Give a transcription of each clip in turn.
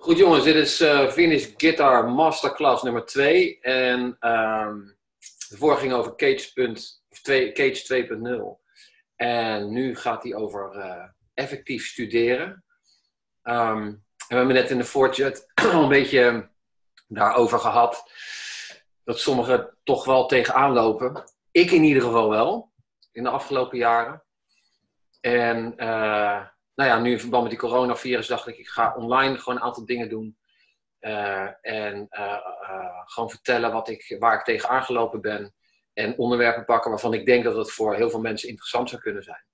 Goed jongens, dit is Finish Guitar Masterclass nummer 2. En de vorige ging over Cage 2.0. En nu gaat hij over effectief studeren. En we hebben net in de voorchat al een beetje daarover gehad. Dat sommigen toch wel tegenaan lopen. Ik in ieder geval wel. In de afgelopen jaren. En nou ja, nu in verband met die coronavirus dacht ik ga online gewoon een aantal dingen doen. Gewoon vertellen waar ik tegenaan gelopen ben. En onderwerpen pakken waarvan ik denk dat het voor heel veel mensen interessant zou kunnen zijn.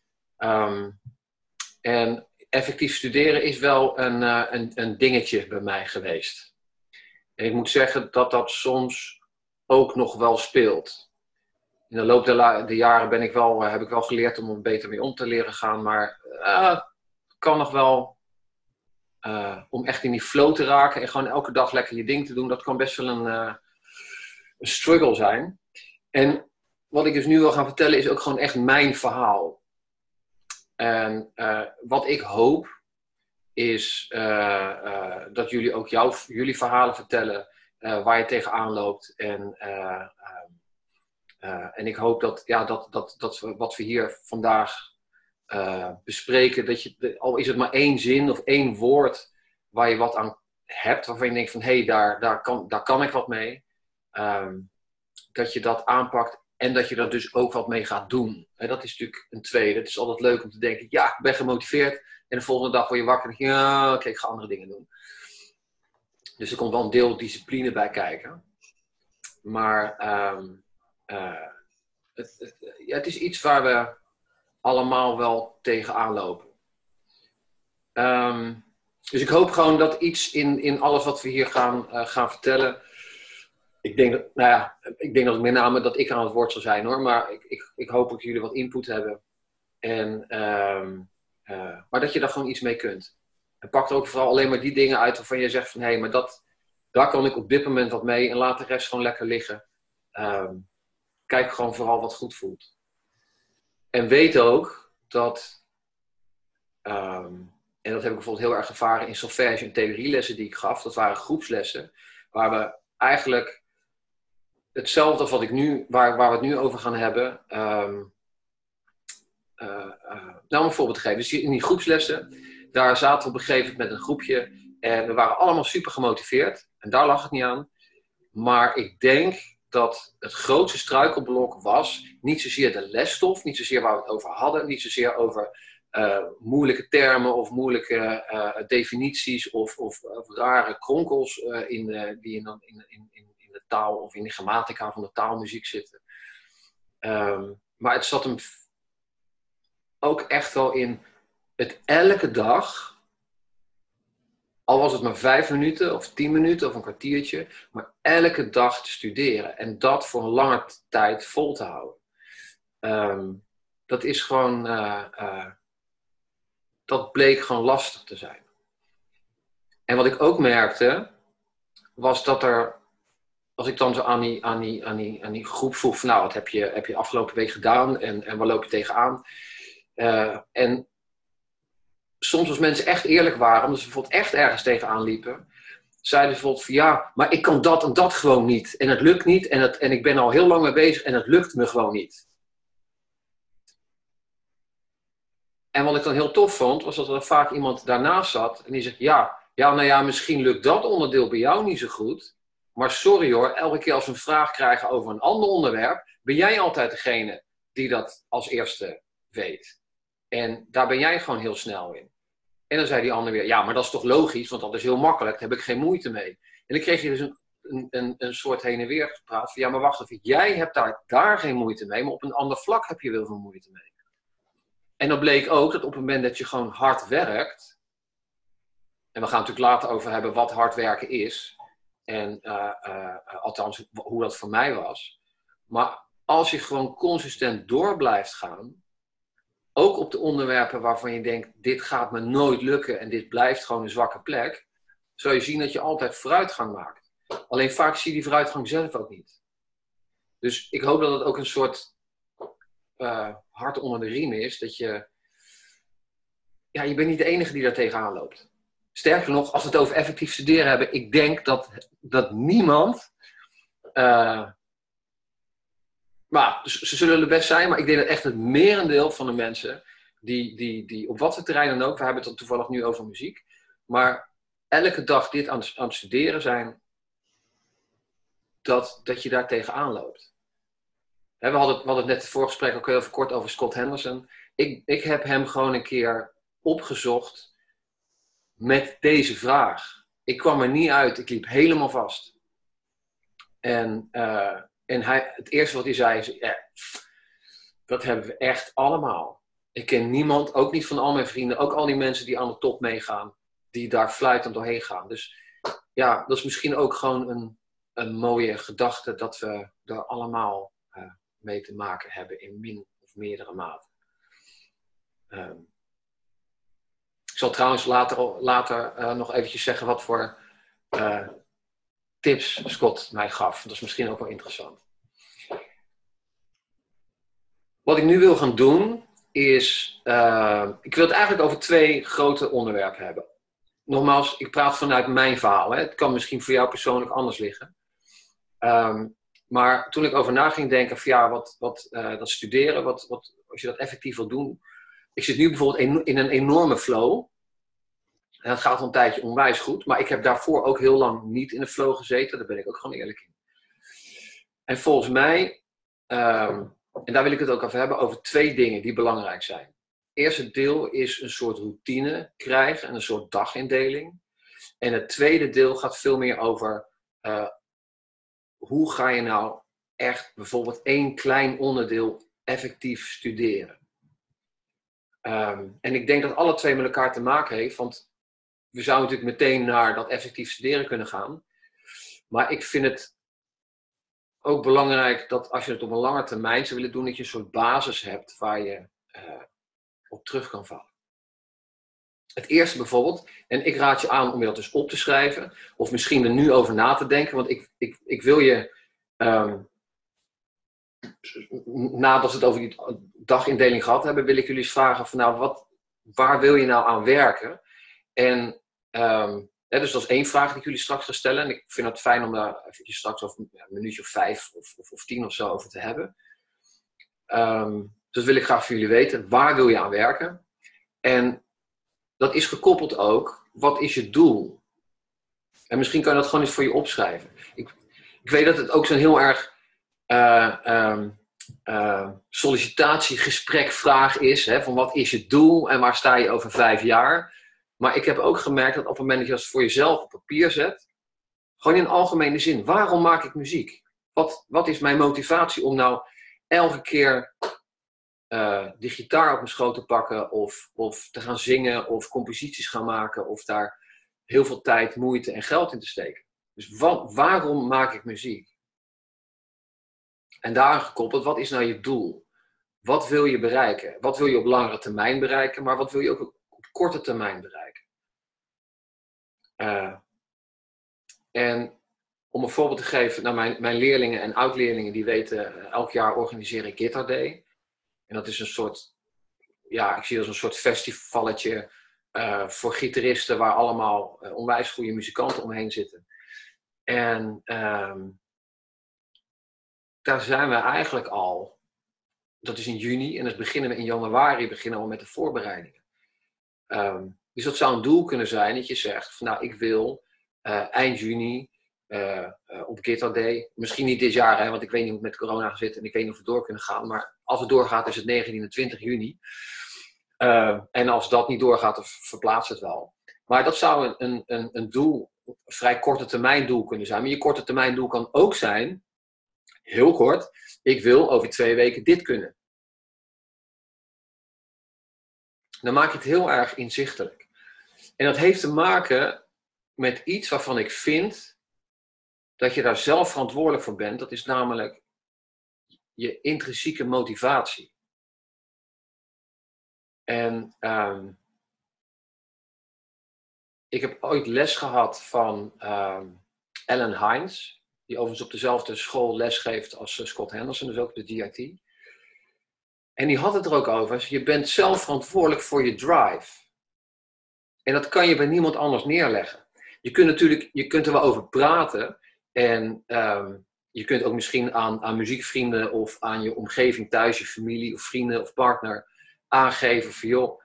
En effectief studeren is wel een dingetje bij mij geweest. En ik moet zeggen dat dat soms ook nog wel speelt. In de loop der jaren heb ik wel geleerd om er beter mee om te leren gaan. Maar het kan nog wel, om echt in die flow te raken en gewoon elke dag lekker je ding te doen, dat kan best wel een struggle zijn. En wat ik dus nu wil gaan vertellen is ook gewoon echt mijn verhaal. En wat ik hoop is dat jullie ook jullie verhalen vertellen waar je tegenaan loopt. En ik hoop dat wat we hier vandaag bespreken, al is het maar één zin of één woord waar je wat aan hebt, waarvan je denkt van hé, daar kan ik wat mee. Dat je dat aanpakt en dat je er dus ook wat mee gaat doen. En dat is natuurlijk een tweede. Het is altijd leuk om te denken, ja, ik ben gemotiveerd. En de volgende dag word je wakker en denk je, ja, oké, ik ga andere dingen doen. Dus er komt wel een deel discipline bij kijken. Maar het is iets waar we allemaal wel tegenaan lopen. Dus ik hoop gewoon dat iets in alles wat we hier gaan vertellen. Ik denk dat met name dat ik aan het woord zal zijn hoor. Maar ik hoop dat jullie wat input hebben. Maar dat je daar gewoon iets mee kunt. En pak er ook vooral alleen maar die dingen uit waarvan je zegt van hé, maar daar kan ik op dit moment wat mee. En laat de rest gewoon lekker liggen. Kijk gewoon vooral wat goed voelt. En weet ook dat, en dat heb ik bijvoorbeeld heel erg ervaren in solfège en theorielessen die ik gaf. Dat waren groepslessen waar we eigenlijk hetzelfde als waar we het nu over gaan hebben. Nou, een voorbeeld te geven. Dus in die groepslessen, daar zaten we op een gegeven moment met een groepje. En we waren allemaal super gemotiveerd. En daar lag het niet aan. Maar ik denk dat het grootste struikelblok was niet zozeer de lesstof, niet zozeer waar we het over hadden, niet zozeer over moeilijke termen of moeilijke definities of rare kronkels die in de taal of in de grammatica van de taalmuziek zitten. Maar het zat hem ook echt wel in het elke dag, al was het maar 5 minuten of 10 minuten of een kwartiertje, maar elke dag te studeren en dat voor een lange tijd vol te houden. Dat is gewoon, dat bleek gewoon lastig te zijn. En wat ik ook merkte, was dat er, als ik dan zo aan die groep vroeg van nou, wat heb je afgelopen week gedaan en waar loop je tegenaan? En soms als mensen echt eerlijk waren, omdat ze bijvoorbeeld echt ergens tegenaan liepen, zeiden ze bijvoorbeeld van ja, maar ik kan dat en dat gewoon niet. En het lukt niet en ik ben al heel lang mee bezig en het lukt me gewoon niet. En wat ik dan heel tof vond, was dat er vaak iemand daarnaast zat en die zegt nou ja, misschien lukt dat onderdeel bij jou niet zo goed. Maar sorry hoor, elke keer als we een vraag krijgen over een ander onderwerp, ben jij altijd degene die dat als eerste weet. En daar ben jij gewoon heel snel in. En dan zei die ander weer, ja, maar dat is toch logisch, want dat is heel makkelijk, daar heb ik geen moeite mee. En dan kreeg je dus een soort heen en weer gepraat van, ja, maar wacht even, jij hebt daar geen moeite mee, maar op een ander vlak heb je wel veel moeite mee. En dan bleek ook dat op het moment dat je gewoon hard werkt, en we gaan het natuurlijk later over hebben wat hard werken is, en althans hoe dat voor mij was, maar als je gewoon consistent door blijft gaan, ook op de onderwerpen waarvan je denkt, dit gaat me nooit lukken en dit blijft gewoon een zwakke plek, zul je zien dat je altijd vooruitgang maakt. Alleen vaak zie je die vooruitgang zelf ook niet. Dus ik hoop dat het ook een soort hart onder de riem is, dat je bent niet de enige die daar tegenaan loopt. Sterker nog, als we het over effectief studeren hebben, ik denk dat niemand... maar ze zullen er best zijn, maar ik denk dat echt het merendeel van de mensen... die op wat voor terrein dan ook... we hebben het toevallig nu over muziek... maar elke dag dit aan het studeren zijn... dat je daar tegenaan loopt. We hadden het net in het voorgesprek ook heel even kort over Scott Henderson. Ik heb hem gewoon een keer opgezocht met deze vraag. Ik kwam er niet uit, ik liep helemaal vast. En het eerste wat hij zei is, dat hebben we echt allemaal. Ik ken niemand, ook niet van al mijn vrienden, ook al die mensen die aan de top meegaan, die daar fluitend doorheen gaan. Dus ja, dat is misschien ook gewoon een mooie gedachte dat we er allemaal mee te maken hebben in min of meerdere mate. Ik zal trouwens later nog eventjes zeggen wat voor tips Scott mij gaf. Dat is misschien ook wel interessant. Wat ik nu wil gaan doen is... ik wil het eigenlijk over 2 grote onderwerpen hebben. Nogmaals, ik praat vanuit mijn verhaal. Hè. Het kan misschien voor jou persoonlijk anders liggen. Maar toen ik over na ging denken van ja, dat studeren, als je dat effectief wil doen. Ik zit nu bijvoorbeeld in een enorme flow. En dat gaat al een tijdje onwijs goed. Maar ik heb daarvoor ook heel lang niet in de flow gezeten. Daar ben ik ook gewoon eerlijk in. En volgens mij, en daar wil ik het ook over hebben, over 2 dingen die belangrijk zijn. Het eerste deel is een soort routine krijgen en een soort dagindeling. En het tweede deel gaat veel meer over hoe ga je nou echt bijvoorbeeld 1 klein onderdeel effectief studeren. En ik denk dat alle 2 met elkaar te maken heeft, want we zouden natuurlijk meteen naar dat effectief studeren kunnen gaan. Maar ik vind het ook belangrijk dat als je het op een lange termijn zou willen doen, dat je een soort basis hebt waar je op terug kan vallen. Het eerste bijvoorbeeld, en ik raad je aan om je dat dus op te schrijven, of misschien er nu over na te denken, want ik wil je, nadat we het over die dagindeling gehad hebben, wil ik jullie eens vragen van nou, waar wil je nou aan werken? En dus dat is 1 vraag die ik jullie straks ga stellen. En ik vind het fijn om daar eventjes straks over een minuutje of 5 of 10 of zo over te hebben. Dus wil ik graag van jullie weten. Waar wil je aan werken? En dat is gekoppeld ook. Wat is je doel? En misschien kan je dat gewoon eens voor je opschrijven. Ik weet dat het ook zo'n heel erg sollicitatiegesprekvraag is. Hè, van wat is je doel en waar sta je over 5 jaar? Maar ik heb ook gemerkt dat op het moment dat je het voor jezelf op papier zet, gewoon in algemene zin, waarom maak ik muziek? Wat is mijn motivatie om nou elke keer die gitaar op mijn schoot te pakken of te gaan zingen of composities gaan maken of daar heel veel tijd, moeite en geld in te steken? Dus waarom maak ik muziek? En daar gekoppeld, wat is nou je doel? Wat wil je bereiken? Wat wil je op langere termijn bereiken, maar wat wil je ook op korte termijn bereiken? En om een voorbeeld te geven, nou mijn leerlingen en oud-leerlingen die weten, elk jaar organiseer ik Guitar Day. En dat is een soort, ja, ik zie dat als een soort festivalletje voor gitaristen waar allemaal onwijs goede muzikanten omheen zitten. En daar zijn we eigenlijk al, dat is in juni en dat beginnen we in januari, beginnen we al met de voorbereidingen. Dus dat zou een doel kunnen zijn dat je zegt, van, nou ik wil eind juni op Guitar Day, misschien niet dit jaar, hè, want ik weet niet hoe het met corona zit en ik weet niet of we door kunnen gaan, maar als het doorgaat is het 19 en 20 juni. En als dat niet doorgaat, dan verplaatst het wel. Maar dat zou een doel, een vrij korte termijn doel kunnen zijn. Maar je korte termijn doel kan ook zijn, heel kort, ik wil over 2 weken dit kunnen. Dan maak je het heel erg inzichtelijk. En dat heeft te maken met iets waarvan ik vind dat je daar zelf verantwoordelijk voor bent. Dat is namelijk je intrinsieke motivatie. En ik heb ooit les gehad van Alan Hines, die overigens op dezelfde school les geeft als Scott Henderson, dus ook de DIT. En die had het er ook over, je bent zelf verantwoordelijk voor je drive. En dat kan je bij niemand anders neerleggen. Je kunt er wel over praten. En je kunt ook misschien aan muziekvrienden of aan je omgeving thuis, je familie of vrienden of partner aangeven van joh,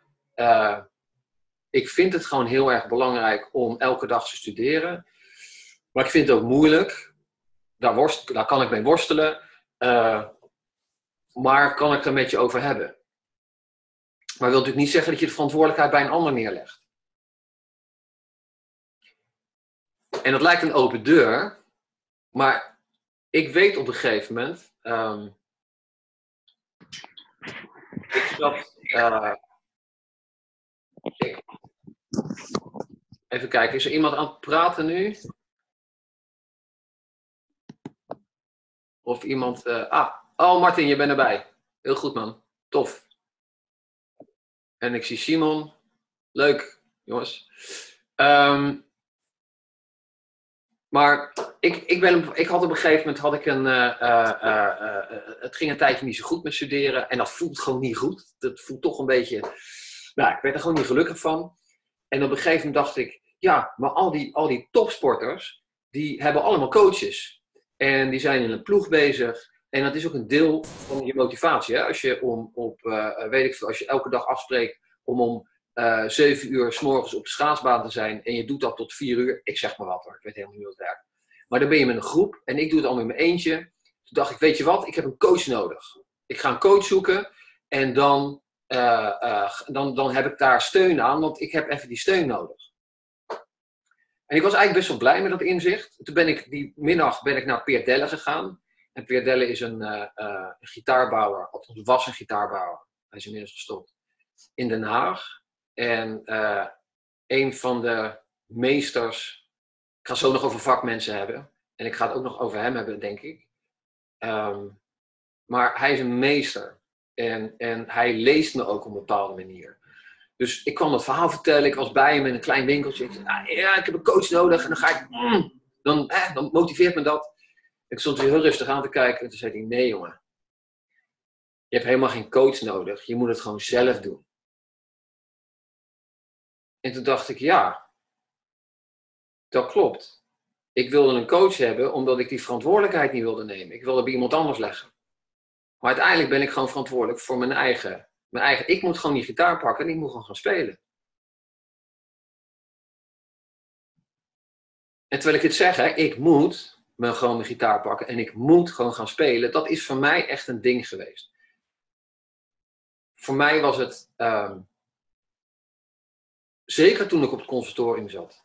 ik vind het gewoon heel erg belangrijk om elke dag te studeren. Maar ik vind het ook moeilijk. Daar kan ik mee worstelen. Maar kan ik het er met je over hebben? Maar wil natuurlijk niet zeggen dat je de verantwoordelijkheid bij een ander neerlegt. En dat lijkt een open deur. Maar ik weet op een gegeven moment... even kijken, is er iemand aan het praten nu? Of iemand... oh Martin, je bent erbij. Heel goed man, tof. En ik zie Simon. Leuk, jongens. Maar ik had op een gegeven moment het ging een tijdje niet zo goed met studeren. En dat voelt gewoon niet goed. Dat voelt toch een beetje... Nou, ik werd er gewoon niet gelukkig van. En op een gegeven moment dacht ik... Ja, maar al die topsporters... Die hebben allemaal coaches. En die zijn in een ploeg bezig. En dat is ook een deel van je motivatie. Hè? Als je als je elke dag afspreekt om 7 uur 's morgens op de schaatsbaan te zijn en je doet dat tot 4 uur, ik zeg maar wat hoor, ik weet helemaal niet hoe het werkt. Maar dan ben je met een groep en ik doe het allemaal in mijn eentje. Toen dacht ik, weet je wat, ik heb een coach nodig. Ik ga een coach zoeken en dan heb ik daar steun aan, want ik heb even die steun nodig. En ik was eigenlijk best wel blij met dat inzicht. Toen die middag naar Peer Delle gegaan. En Peer Delle is een gitaarbouwer, althans was een gitaarbouwer. Hij is inmiddels gestopt. In Den Haag. En een van de meesters... Ik ga het zo nog over vakmensen hebben. En ik ga het ook nog over hem hebben, denk ik. Maar hij is een meester. En hij leest me ook op een bepaalde manier. Dus ik kwam het verhaal vertellen. Ik was bij hem in een klein winkeltje. Ik zei, ja, ik heb een coach nodig. En dan ga ik... Dan motiveert me dat. Ik stond weer heel rustig aan te kijken. En toen zei hij, nee jongen. Je hebt helemaal geen coach nodig. Je moet het gewoon zelf doen. En toen dacht ik, ja, dat klopt. Ik wilde een coach hebben omdat ik die verantwoordelijkheid niet wilde nemen. Ik wilde bij iemand anders leggen. Maar uiteindelijk ben ik gewoon verantwoordelijk voor mijn eigen. Ik moet gewoon die gitaar pakken en ik moet gewoon gaan spelen. En terwijl ik het zeg, hè, ik moet gewoon mijn gitaar pakken en ik moet gewoon gaan spelen. Dat is voor mij echt een ding geweest. Voor mij was het, zeker toen ik op het conservatorium zat,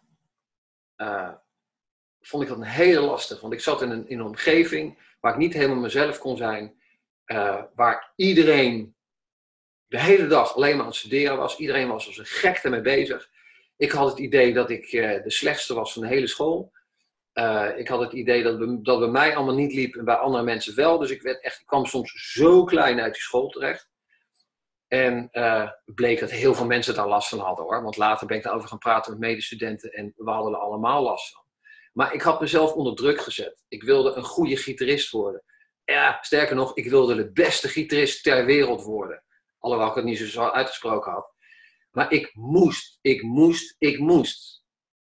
vond ik dat een hele lastig. Want ik zat in een omgeving waar ik niet helemaal mezelf kon zijn. Waar iedereen de hele dag alleen maar aan het studeren was. Iedereen was als een gek ermee bezig. Ik had het idee dat ik de slechtste was van de hele school. Ik had het idee dat bij mij allemaal niet liep en bij andere mensen wel. Dus ik kwam soms zo klein uit die school terecht. En bleek dat heel veel mensen daar last van hadden hoor. Want later ben ik daarover gaan praten met medestudenten en we hadden er allemaal last van. Maar ik had mezelf onder druk gezet. Ik wilde een goede gitarist worden. Ja, sterker nog, ik wilde de beste gitarist ter wereld worden. Alhoewel ik het niet zo uitgesproken had. Maar ik moest.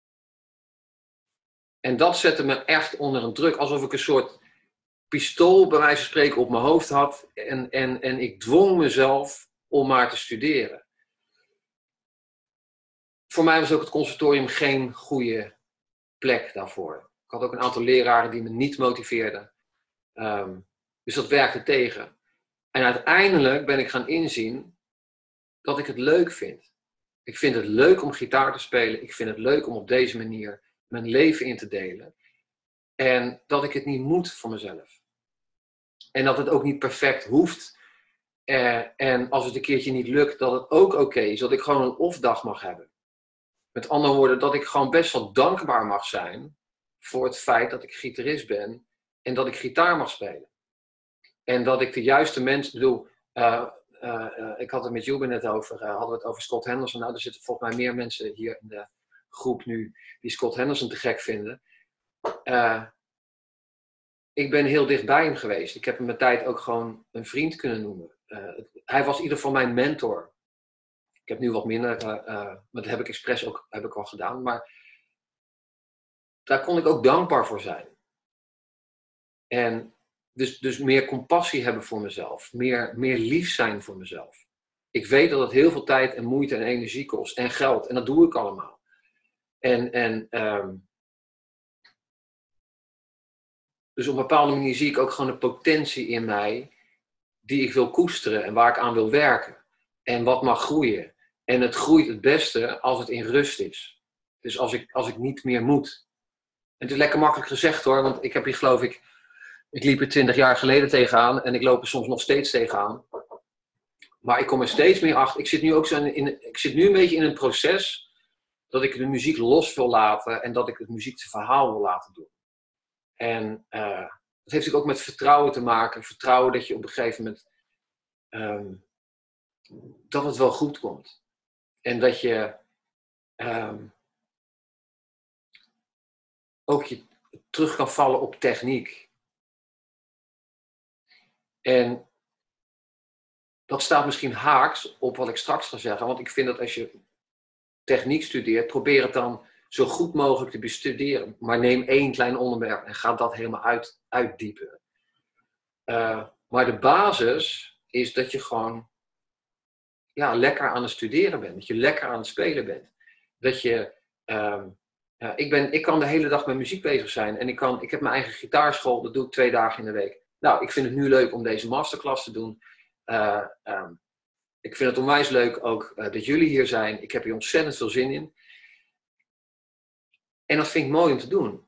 En dat zette me echt onder een druk. Alsof ik een soort pistool bij wijze van spreken op mijn hoofd had. En ik dwong mezelf om maar te studeren. Voor mij was ook het conservatorium geen goede plek daarvoor. Ik had ook een aantal leraren die me niet motiveerden. Dus dat werkte tegen. En uiteindelijk ben ik gaan inzien dat ik het leuk vind. Ik vind het leuk om gitaar te spelen. Ik vind het leuk om op deze manier mijn leven in te delen. En dat ik het niet moet voor mezelf. En dat het ook niet perfect hoeft. En als het een keertje niet lukt, dat het ook oké is. Dat ik gewoon een off-dag mag hebben. Met andere woorden, dat ik gewoon best wel dankbaar mag zijn voor het feit dat ik gitarist ben en dat ik gitaar mag spelen. En dat ik de juiste mensen bedoel. Ik had het met Juben net over. Hadden we het over Scott Henderson. Nou, er zitten volgens mij meer mensen hier in de groep nu die Scott Henderson te gek vinden. Ik ben heel dicht bij hem geweest. Ik heb hem met tijd ook gewoon een vriend kunnen noemen. Hij was in ieder geval mijn mentor. heb nu wat minder, maar dat heb ik expres ook heb ik al gedaan. Maar daar kon ik ook dankbaar voor zijn. En dus meer compassie hebben voor mezelf. Meer lief zijn voor mezelf. Ik weet dat het heel veel tijd en moeite en energie kost. En geld. En dat doe ik allemaal. Dus op een bepaalde manier zie ik ook gewoon een potentie in mij. Die ik wil koesteren. En waar ik aan wil werken. En wat mag groeien. En het groeit het beste als het in rust is. Dus als ik niet meer moet. En het is lekker makkelijk gezegd hoor. Want ik heb hier geloof ik liep er 20 jaar geleden tegenaan. En ik loop er soms nog steeds tegenaan. Maar ik kom er steeds meer achter. Ik zit nu een beetje in een proces. Dat ik de muziek los wil laten. En dat ik het muziekverhaal wil laten doen. En dat heeft natuurlijk ook met vertrouwen te maken. Vertrouwen dat je op een gegeven moment. Dat het wel goed komt. En dat je. Ook je terug kan vallen op techniek. En dat staat misschien haaks op wat ik straks ga zeggen. Want ik vind dat als je techniek studeert, probeer het dan zo goed mogelijk te bestuderen. Maar neem één klein onderwerp en ga dat helemaal uitdiepen. Maar de basis is dat je gewoon lekker aan het studeren bent. Dat je lekker aan het spelen bent. Dat je... ik kan de hele dag met muziek bezig zijn. En ik heb mijn eigen gitaarschool. Dat doe ik 2 dagen in de week. Nou, ik vind het nu leuk om deze masterclass te doen. Ik vind het onwijs leuk ook dat jullie hier zijn. Ik heb hier ontzettend veel zin in. En dat vind ik mooi om te doen.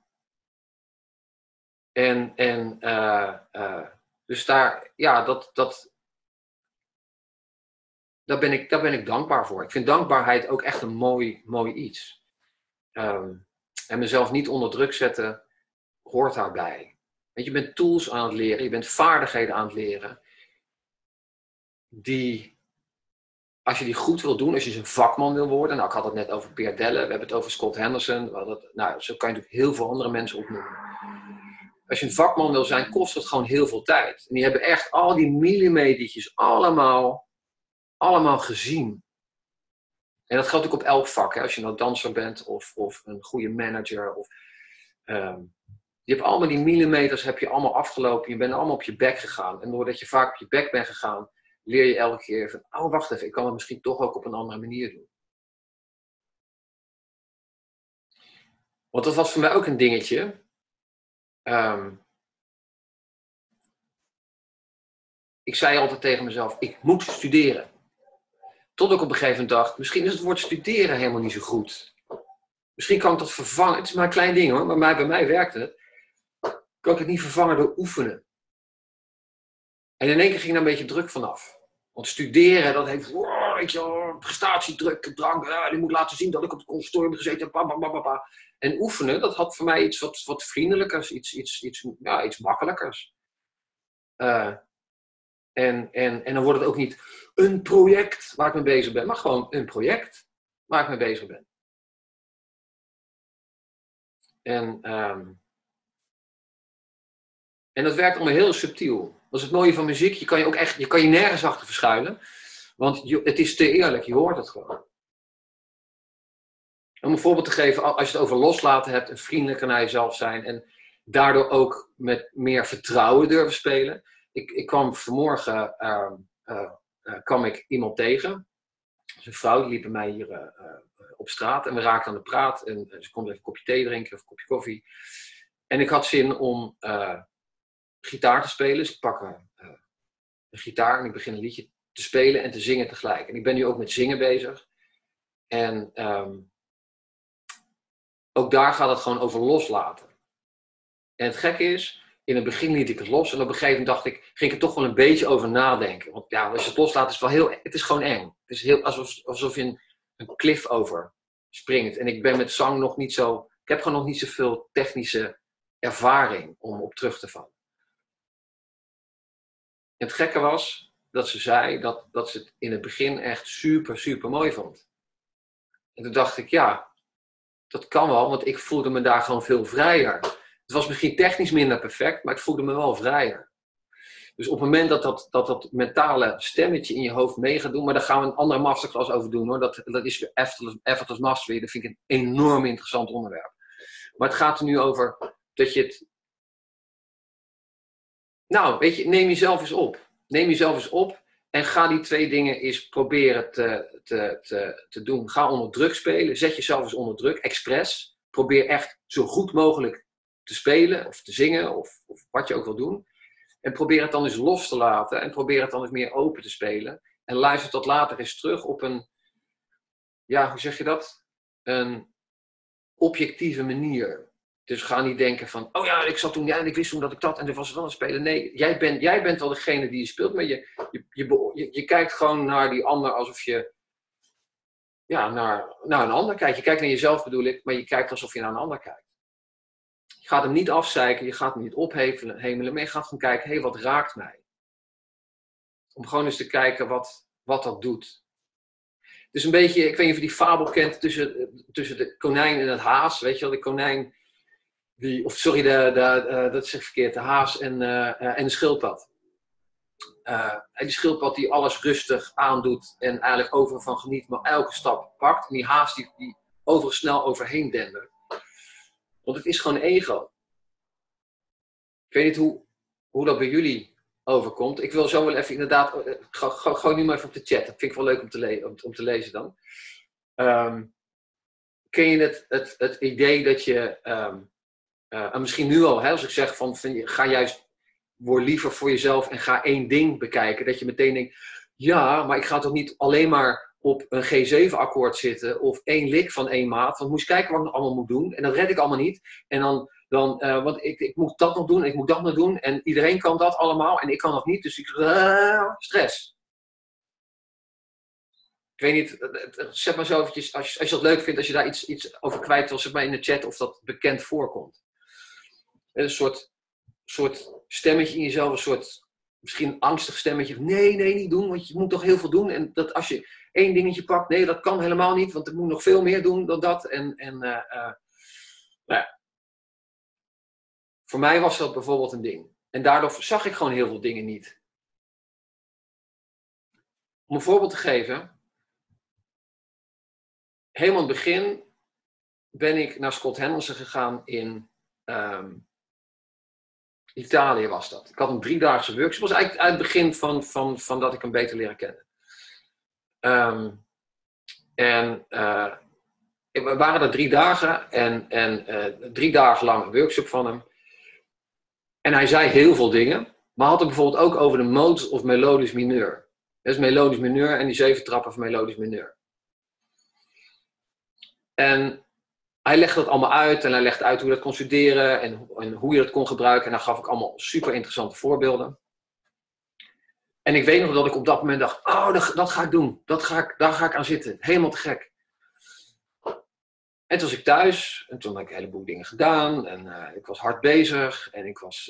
Dus daar ben ik dankbaar voor. Ik vind dankbaarheid ook echt een mooi iets. En mezelf niet onder druk zetten, hoort daarbij. Want je bent tools aan het leren, je bent vaardigheden aan het leren. Die, als je die goed wil doen, als je een vakman wil worden. Nou, ik had het net over Peer Delle, we hebben het over Scott Henderson. Zo kan je natuurlijk heel veel andere mensen opnoemen. Als je een vakman wil zijn, kost het gewoon heel veel tijd. En die hebben echt al die millimetertjes allemaal gezien. En dat geldt ook op elk vak. Hè? Als je nou danser bent of een goede manager. Je hebt allemaal die millimeters heb je allemaal afgelopen. Je bent allemaal op je bek gegaan. En doordat je vaak op je bek bent gegaan, leer je elke keer van, oh wacht even, ik kan het misschien toch ook op een andere manier doen. Want dat was voor mij ook een dingetje. Ik zei altijd tegen mezelf, ik moet studeren. Tot ik op een gegeven moment dacht, misschien is het woord studeren helemaal niet zo goed. Misschien kan ik dat vervangen. Het is maar een klein ding hoor, maar bij mij werkte het. Kan ik het niet vervangen door oefenen. En in één keer ging daar een beetje druk vanaf. Want studeren, dat heeft, weet je, prestatiedruk, drang, die moet laten zien dat ik op het conservatorium heb gezeten. En oefenen, dat had voor mij iets wat vriendelijkers, iets makkelijkers. En dan wordt het ook niet een project waar ik mee bezig ben, maar gewoon een project waar ik mee bezig ben. En dat werkt allemaal heel subtiel. Dat is het mooie van muziek. Je kan je nergens achter verschuilen. Want het is te eerlijk. Je hoort het gewoon. Om een voorbeeld te geven. Als je het over loslaten hebt. En vriendelijker naar jezelf zijn. En daardoor ook met meer vertrouwen durven spelen. Ik kwam vanmorgen kwam ik iemand tegen. Dus een vrouw die liep bij mij hier op straat. En we raakten aan de praat. En ze kon even een kopje thee drinken. Of een kopje koffie. En ik had zin om... gitaar te spelen. Dus ik pak een gitaar en ik begin een liedje te spelen en te zingen tegelijk. En ik ben nu ook met zingen bezig. En ook daar gaat het gewoon over loslaten. En het gekke is, in het begin liet ik het los en op een gegeven moment dacht ik, ging ik er toch wel een beetje over nadenken. Want ja, als je het loslaat is het wel het is gewoon eng. Het is heel alsof je een klif over springt. En ik ben met zang nog niet zo, ik heb gewoon nog niet zoveel technische ervaring om op terug te vallen. En het gekke was dat ze zei dat ze het in het begin echt super mooi vond. En toen dacht ik, ja, dat kan wel, want ik voelde me daar gewoon veel vrijer. Het was misschien technisch minder perfect, maar ik voelde me wel vrijer. Dus op het moment dat mentale stemmetje in je hoofd mee gaat doen, maar daar gaan we een andere masterclass over doen hoor. Dat is weer effortless mastery. Dat vind ik een enorm interessant onderwerp. Maar het gaat er nu over dat je het... Nou, weet je, neem jezelf eens op. Neem jezelf eens op en ga die 2 dingen eens proberen te doen. Ga onder druk spelen. Zet jezelf eens onder druk. Expres. Probeer echt zo goed mogelijk te spelen of te zingen of wat je ook wil doen. En probeer het dan eens los te laten. En probeer het dan eens meer open te spelen. En luister dat later eens terug op een... Ja, hoe zeg je dat? Een objectieve manier. Dus ga niet denken van... Oh ja, ik zat toen... Ja, en ik wist toen dat ik dat... En toen was het dan aan het spelen. Nee, jij bent wel degene die je speelt. Maar je kijkt gewoon naar die ander alsof je... Ja, naar een ander kijkt. Je kijkt naar jezelf bedoel ik. Maar je kijkt alsof je naar een ander kijkt. Je gaat hem niet afzeiken. Je gaat hem niet ophemelen. Maar je gaat gewoon kijken... Hé, wat raakt mij? Om gewoon eens te kijken wat dat doet. Het is een beetje... Ik weet niet of je die fabel kent tussen de konijn en het haas. Weet je wel, de konijn... dat zeg ik verkeerd. De haas en de schildpad. En die schildpad die alles rustig aandoet en eigenlijk overal van geniet, maar elke stap pakt. En die haas die overal snel overheen dendert. Want het is gewoon ego. Ik weet niet hoe dat bij jullie overkomt. Ik wil zo wel even inderdaad... Gooi nu maar even op de chat. Dat vind ik wel leuk om te lezen dan. Ken je het idee dat je... en misschien nu al, hè, als ik zeg van ga juist... Word liever voor jezelf en ga 1 ding bekijken. Dat je meteen denkt, ja, maar ik ga toch niet alleen maar op een G7-akkoord zitten of 1 lik van 1 maat. Want moet je kijken wat ik allemaal moet doen. En dat red ik allemaal niet. En want ik moet dat nog doen en ik moet dat nog doen. En iedereen kan dat allemaal en ik kan dat niet. Dus stress. Ik weet niet, zet maar zo eventjes, als je dat leuk vindt, als je daar iets over kwijt wil, zet maar in de chat of dat bekend voorkomt. Een soort stemmetje in jezelf, een soort misschien angstig stemmetje. Nee, niet doen, want je moet toch heel veel doen. En dat als je 1 dingetje pakt, nee, dat kan helemaal niet, want ik moet nog veel meer doen dan dat. Nou ja. Voor mij was dat bijvoorbeeld een ding. En daardoor zag ik gewoon heel veel dingen niet. Om een voorbeeld te geven. Helemaal in het begin ben ik naar Scott Henderson gegaan in... Italië was dat. Ik had een 3-daagse workshop. Dat was eigenlijk uit het begin van dat ik hem beter leren kennen. We waren er 3 dagen en 3 dagen lang een workshop van hem. En hij zei heel veel dingen. Maar had het bijvoorbeeld ook over de modes of melodisch mineur. Dat is melodisch mineur en die 7 trappen van melodisch mineur. En hij legde dat allemaal uit en hij legde uit hoe je dat kon studeren en hoe je dat kon gebruiken. En dan gaf ik allemaal super interessante voorbeelden. En ik weet nog dat ik op dat moment dacht, oh, dat ga ik doen. Daar ga ik aan zitten. Helemaal te gek. En toen was ik thuis en toen had ik een heleboel dingen gedaan. En ik was hard bezig en ik was...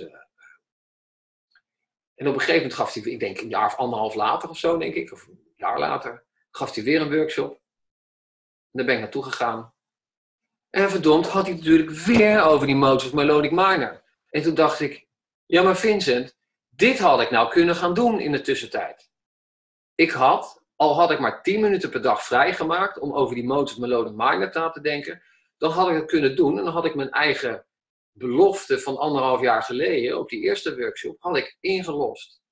En op een gegeven moment gaf hij, ik denk een jaar of 1,5 later of zo, denk ik. Of een jaar later, gaf hij weer een workshop. En daar ben ik naartoe gegaan. En verdomd had hij natuurlijk weer over die modes of melodic minor. En toen dacht ik, ja maar Vincent, dit had ik nou kunnen gaan doen in de tussentijd. Al had ik maar 10 minuten per dag vrijgemaakt om over die modes of melodic minor na te denken, dan had ik het kunnen doen en dan had ik mijn eigen belofte van 1,5 jaar geleden op die eerste workshop, had ik ingelost.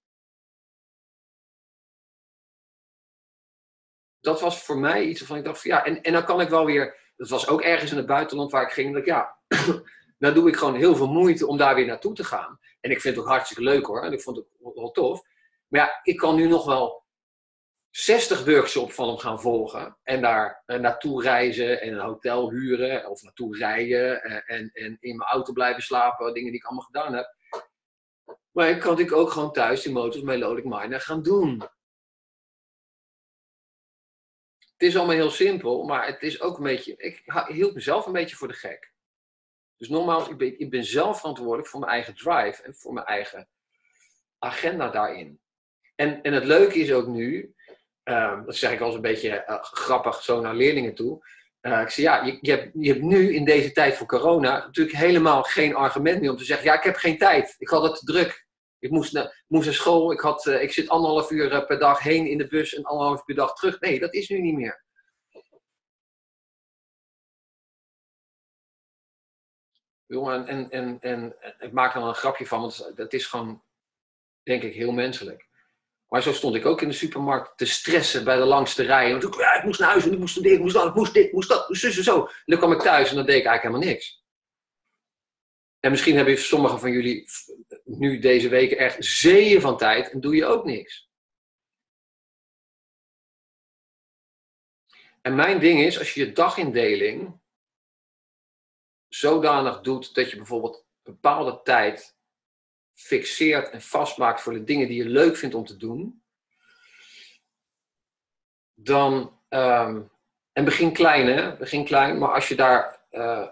Dat was voor mij iets waarvan ik dacht, ja, en dan kan ik wel weer... Dat was ook ergens in het buitenland waar ik ging. Dat dan doe ik gewoon heel veel moeite om daar weer naartoe te gaan. En ik vind het ook hartstikke leuk hoor. En ik vond het ook wel tof. Maar ja, ik kan nu nog wel 60 workshops van hem gaan volgen. En daar naartoe reizen en een hotel huren. Of naartoe rijden. En in mijn auto blijven slapen. Dingen die ik allemaal gedaan heb. Maar ik kan natuurlijk ook gewoon thuis die motors melodic minor gaan doen. Het is allemaal heel simpel, maar het is ook een beetje... Ik hield mezelf een beetje voor de gek. Dus nogmaals, ik ben zelf verantwoordelijk voor mijn eigen drive en voor mijn eigen agenda daarin. En het leuke is ook nu, dat zeg ik als een beetje grappig zo naar leerlingen toe. Ik zeg, ja, je hebt nu in deze tijd voor corona natuurlijk helemaal geen argument meer om te zeggen, ja, ik heb geen tijd, ik had het te druk. Ik moest naar school, ik zit 1,5 uur per dag heen in de bus en 1,5 uur per dag terug. Nee, dat is nu niet meer. Jongen, en ik maak er dan een grapje van, want dat is gewoon, denk ik, heel menselijk. Maar zo stond ik ook in de supermarkt te stressen bij de langste rij. Want ik moest naar huis en ik moest dit, ik moest dat, ik moest dit, ik moest dat, dus en zo. En dan kwam ik thuis en dan deed ik eigenlijk helemaal niks. En misschien hebben sommigen van jullie nu deze weken echt zeeën van tijd en doe je ook niks. En mijn ding is, als je je dagindeling zodanig doet dat je bijvoorbeeld een bepaalde tijd fixeert en vastmaakt voor de dingen die je leuk vindt om te doen, dan, en begin klein, hè? Begin klein, maar als je daar,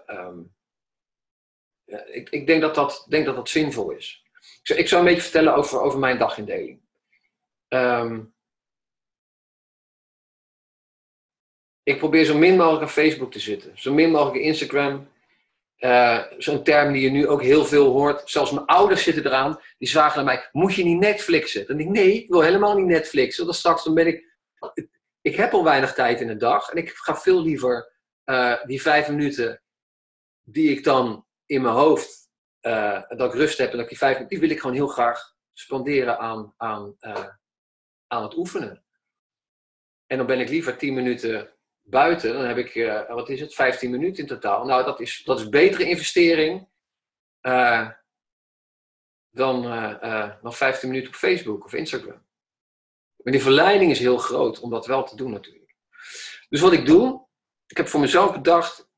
ik denk dat dat zinvol is. Ik zou een beetje vertellen over mijn dagindeling. Ik probeer zo min mogelijk op Facebook te zitten. Zo min mogelijk op Instagram. Zo'n term die je nu ook heel veel hoort. Zelfs mijn ouders zitten eraan. Die zagen naar mij. Moet je niet Netflixen? Dan denk ik, nee, ik wil helemaal niet Netflixen. Want straks dan ben ik... Ik heb al weinig tijd in de dag. En ik ga veel liever die 5 minuten die ik dan in mijn hoofd... dat ik rust heb en dat ik die 5 minuten... Die wil ik gewoon heel graag spenderen aan het oefenen. En dan ben ik liever 10 minuten... buiten, dan heb ik, 15 minuten in totaal. Nou, dat is een betere investering dan 15 minuten op Facebook of Instagram. Maar die verleiding is heel groot om dat wel te doen natuurlijk. Dus wat ik doe, ik heb voor mezelf bedacht,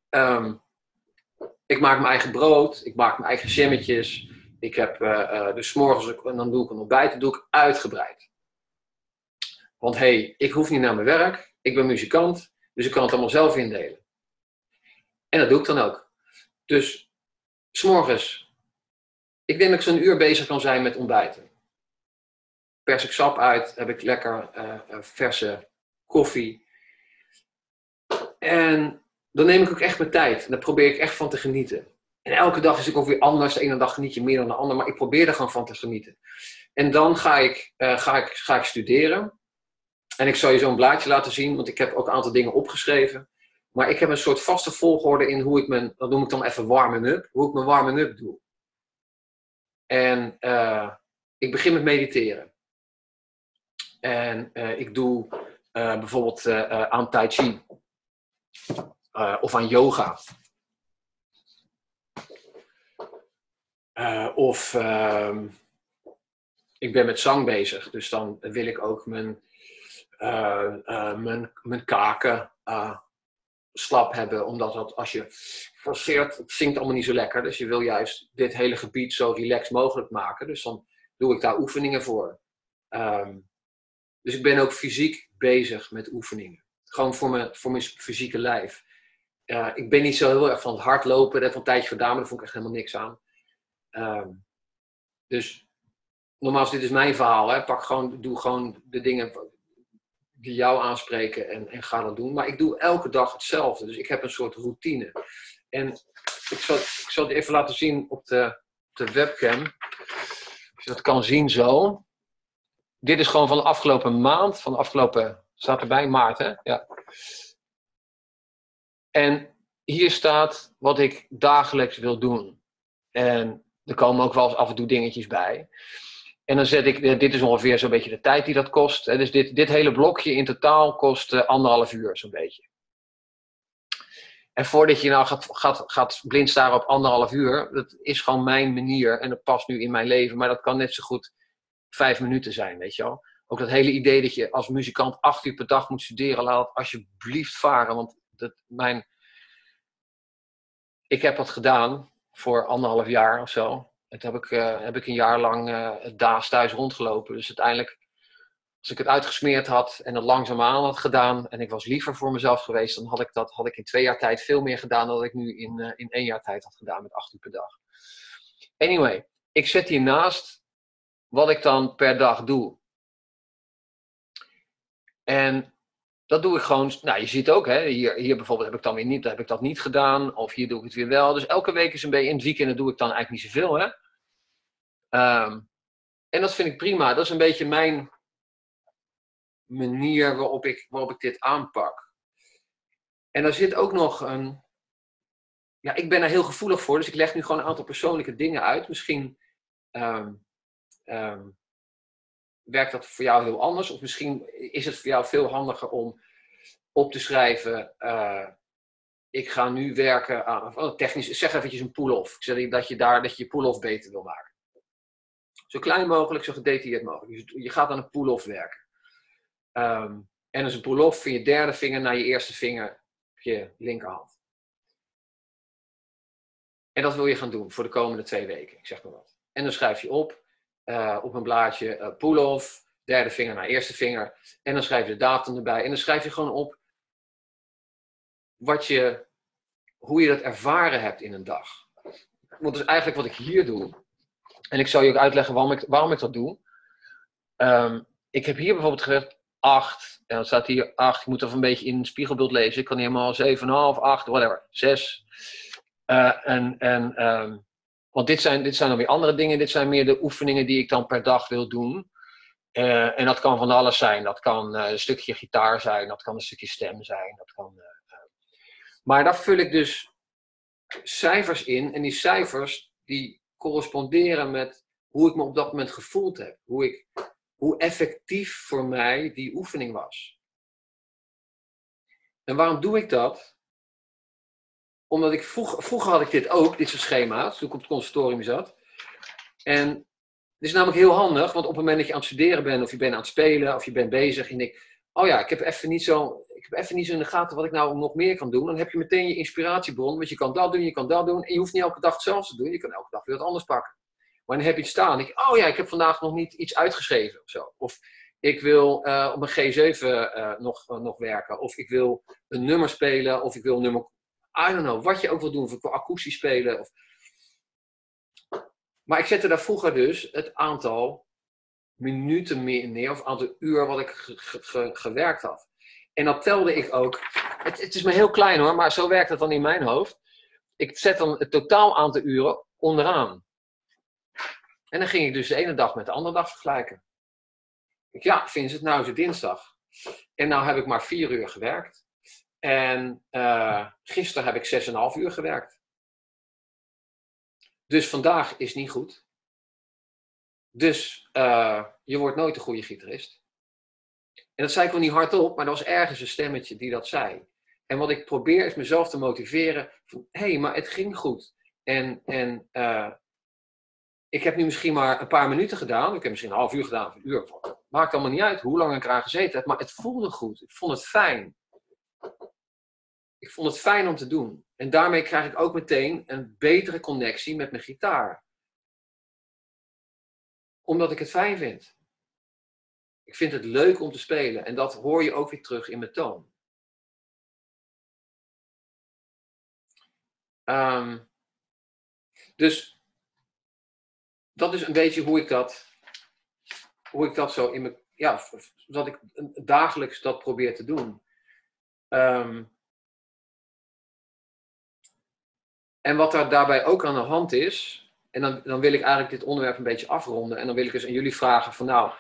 ik maak mijn eigen brood, ik maak mijn eigen jammetjes. Ik heb dus 's morgens, en dan doe ik een ontbijt, dat doe ik uitgebreid. Want ik hoef niet naar mijn werk. Ik ben muzikant, dus ik kan het allemaal zelf indelen. En dat doe ik dan ook. Dus, 's morgens, ik denk dat ik zo'n uur bezig kan zijn met ontbijten. Pers ik sap uit, heb ik lekker verse koffie. En dan neem ik ook echt mijn tijd. En daar probeer ik echt van te genieten. En elke dag is ik ook weer anders. De ene dag geniet je meer dan de andere, maar ik probeer er gewoon van te genieten. En dan ga ik studeren. En ik zal je zo'n blaadje laten zien, want ik heb ook een aantal dingen opgeschreven. Maar ik heb een soort vaste volgorde in hoe ik dat noem ik dan even warming-up, hoe ik mijn warming-up doe. En ik begin met mediteren. En ik doe bijvoorbeeld aan Tai Chi. Of aan yoga. Ik ben met zang bezig, dus dan wil ik ook mijn kaken slap hebben, omdat dat als je forceert, het zingt allemaal niet zo lekker. Dus je wil juist dit hele gebied zo relaxed mogelijk maken. Dus dan doe ik daar oefeningen voor. Dus ik ben ook fysiek bezig met oefeningen. Gewoon voor mijn fysieke lijf. Ik ben niet zo heel erg van het hardlopen. Dat heb ik een tijdje gedaan, maar daar vond ik echt helemaal niks aan. Dus nogmaals, dit is mijn verhaal. Hè. Doe gewoon de dingen die jou aanspreken en ga dat doen. Maar ik doe elke dag hetzelfde. Dus ik heb een soort routine. En ik zal het even laten zien op de webcam. Als je dat kan zien zo. Dit is gewoon van de afgelopen maand. Van de afgelopen, staat erbij, maart hè? Ja. En hier staat wat ik dagelijks wil doen. En er komen ook wel eens af en toe dingetjes bij. En dan zet ik, dit is ongeveer zo'n beetje de tijd die dat kost. Dus dit hele blokje in totaal kost 1,5 uur zo'n beetje. En voordat je nou gaat blind staren op 1,5 uur, dat is gewoon mijn manier en dat past nu in mijn leven. Maar dat kan net zo goed 5 minuten zijn, weet je wel. Ook dat hele idee dat je als muzikant 8 uur per dag moet studeren, laat het alsjeblieft varen. Want ik heb dat gedaan voor 1,5 jaar of zo. Dat heb ik een jaar lang daas thuis rondgelopen. Dus uiteindelijk, als ik het uitgesmeerd had en het langzaamaan had gedaan en ik was liever voor mezelf geweest, dan had ik in 2 jaar tijd veel meer gedaan dan ik nu in 1 jaar tijd had gedaan met 8 uur per dag. Anyway, ik zet hiernaast wat ik dan per dag doe. En dat doe ik gewoon, nou je ziet ook, hè, hier bijvoorbeeld heb ik dat niet gedaan, of hier doe ik het weer wel. Dus elke week is een beetje, in het weekend doe ik dan eigenlijk niet zoveel, hè. En dat vind ik prima. Dat is een beetje mijn manier waarop ik dit aanpak. En daar zit ook nog een... Ja, ik ben er heel gevoelig voor, dus ik leg nu gewoon een aantal persoonlijke dingen uit. Misschien werkt dat voor jou heel anders. Of misschien is het voor jou veel handiger om op te schrijven... ik ga nu werken aan... technisch, zeg eventjes een pull-off. Ik zeg dat je je pull-off beter wil maken. Zo klein mogelijk, zo gedetailleerd mogelijk. Dus je gaat aan een pull-off werken. En dus een pull-off van je derde vinger naar je eerste vinger op je linkerhand. En dat wil je gaan doen voor de komende 2 weken. Ik zeg maar wat. En dan schrijf je op een blaadje pull-off, derde vinger naar eerste vinger. En dan schrijf je de datum erbij. En dan schrijf je gewoon op hoe je dat ervaren hebt in een dag. Want dat is eigenlijk wat ik hier doe. En ik zal je ook uitleggen waarom ik dat doe. Ik heb hier bijvoorbeeld gezegd 8. En dan staat hier 8. Je moet even een beetje in het spiegelbeeld lezen. Ik kan niet helemaal 7,5, 8, whatever. 6. Want dit zijn dan weer andere dingen. Dit zijn meer de oefeningen die ik dan per dag wil doen. En dat kan van alles zijn. Dat kan een stukje gitaar zijn. Dat kan een stukje stem zijn. Dat kan, maar daar vul ik dus cijfers in. En die cijfers die corresponderen met hoe ik me op dat moment gevoeld heb. Hoe effectief voor mij die oefening was. En waarom doe ik dat? Omdat ik vroeger had ik dit soort schema's, toen ik op het conservatorium zat. En het is namelijk heel handig, want op het moment dat je aan het studeren bent, of je bent aan het spelen, of je bent bezig, en je denkt, oh ja, ik heb even niet zo in de gaten wat ik nou nog meer kan doen. Dan heb je meteen je inspiratiebron, want je kan dat doen, je kan dat doen, en je hoeft niet elke dag hetzelfde te doen, je kan elke dag weer wat anders pakken. Maar dan heb je het staan, oh ja, ik heb vandaag nog niet iets uitgeschreven, of zo. Of ik wil op een G7 nog werken, of ik wil een nummer spelen, of ik wil een nummer... I don't know, wat je ook wil doen, of akoestisch spelen. Maar ik zette daar vroeger dus het aantal minuten meer neer, of het aantal uur wat ik gewerkt had. En dat telde ik ook. Het is maar heel klein hoor, maar zo werkt het dan in mijn hoofd. Ik zet dan het totaal aantal uren onderaan. En dan ging ik dus de ene dag met de andere dag vergelijken. Ja, Vincent, nou is het dinsdag. En nou heb ik maar 4 uur gewerkt. En gisteren heb ik 6,5 uur gewerkt. Dus vandaag is niet goed. Dus je wordt nooit een goede gitarist. En dat zei ik wel niet hardop, maar er was ergens een stemmetje die dat zei. En wat ik probeer is mezelf te motiveren. Hé, maar het ging goed. En ik heb nu misschien maar een paar minuten gedaan. Ik heb misschien een half uur gedaan of een uur. Maakt allemaal niet uit hoe lang ik eraan gezeten heb. Maar het voelde goed. Ik vond het fijn. Ik vond het fijn om te doen. En daarmee krijg ik ook meteen een betere connectie met mijn gitaar. Omdat ik het fijn vind. Ik vind het leuk om te spelen. En dat hoor je ook weer terug in mijn toon. Dus dat is een beetje hoe ik dat zo in mijn... Ja, dat ik dagelijks dat probeer te doen. En wat er daarbij ook aan de hand is... En dan wil ik eigenlijk dit onderwerp een beetje afronden. En dan wil ik dus aan jullie vragen van nou...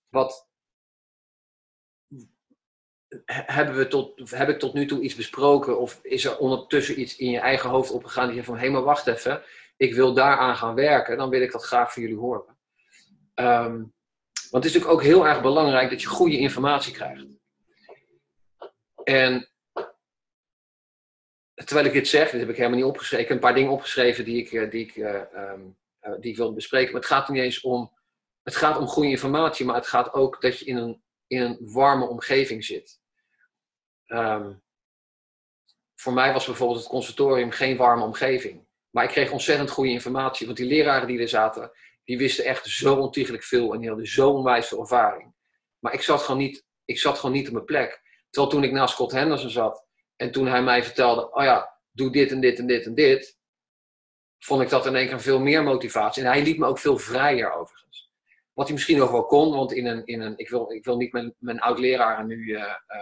Heb ik tot nu toe iets besproken? Of is er ondertussen iets in je eigen hoofd opgegaan die je van hé, maar wacht even. Ik wil daaraan gaan werken. Dan wil ik dat graag van jullie horen. Want het is natuurlijk ook heel erg belangrijk dat je goede informatie krijgt. En terwijl ik dit zeg, dit heb ik helemaal niet opgeschreven. Ik heb een paar dingen opgeschreven die ik wil bespreken. Maar het gaat er niet eens om... Het gaat om goede informatie, maar het gaat ook dat je in een warme omgeving zit. Voor mij was bijvoorbeeld het conservatorium geen warme omgeving. Maar ik kreeg ontzettend goede informatie. Want die leraren die er zaten, die wisten echt zo ontiegelijk veel. En die hadden zo onwijs veel ervaring. Maar ik zat gewoon niet op mijn plek. Terwijl toen ik naast Scott Henderson zat. En toen hij mij vertelde, oh ja, doe dit en dit en dit en dit. Vond ik dat in één keer veel meer motivatie. En hij liet me ook veel vrijer overigens. Wat hij misschien nog wel kon. Want ik wil niet mijn oud-leraren nu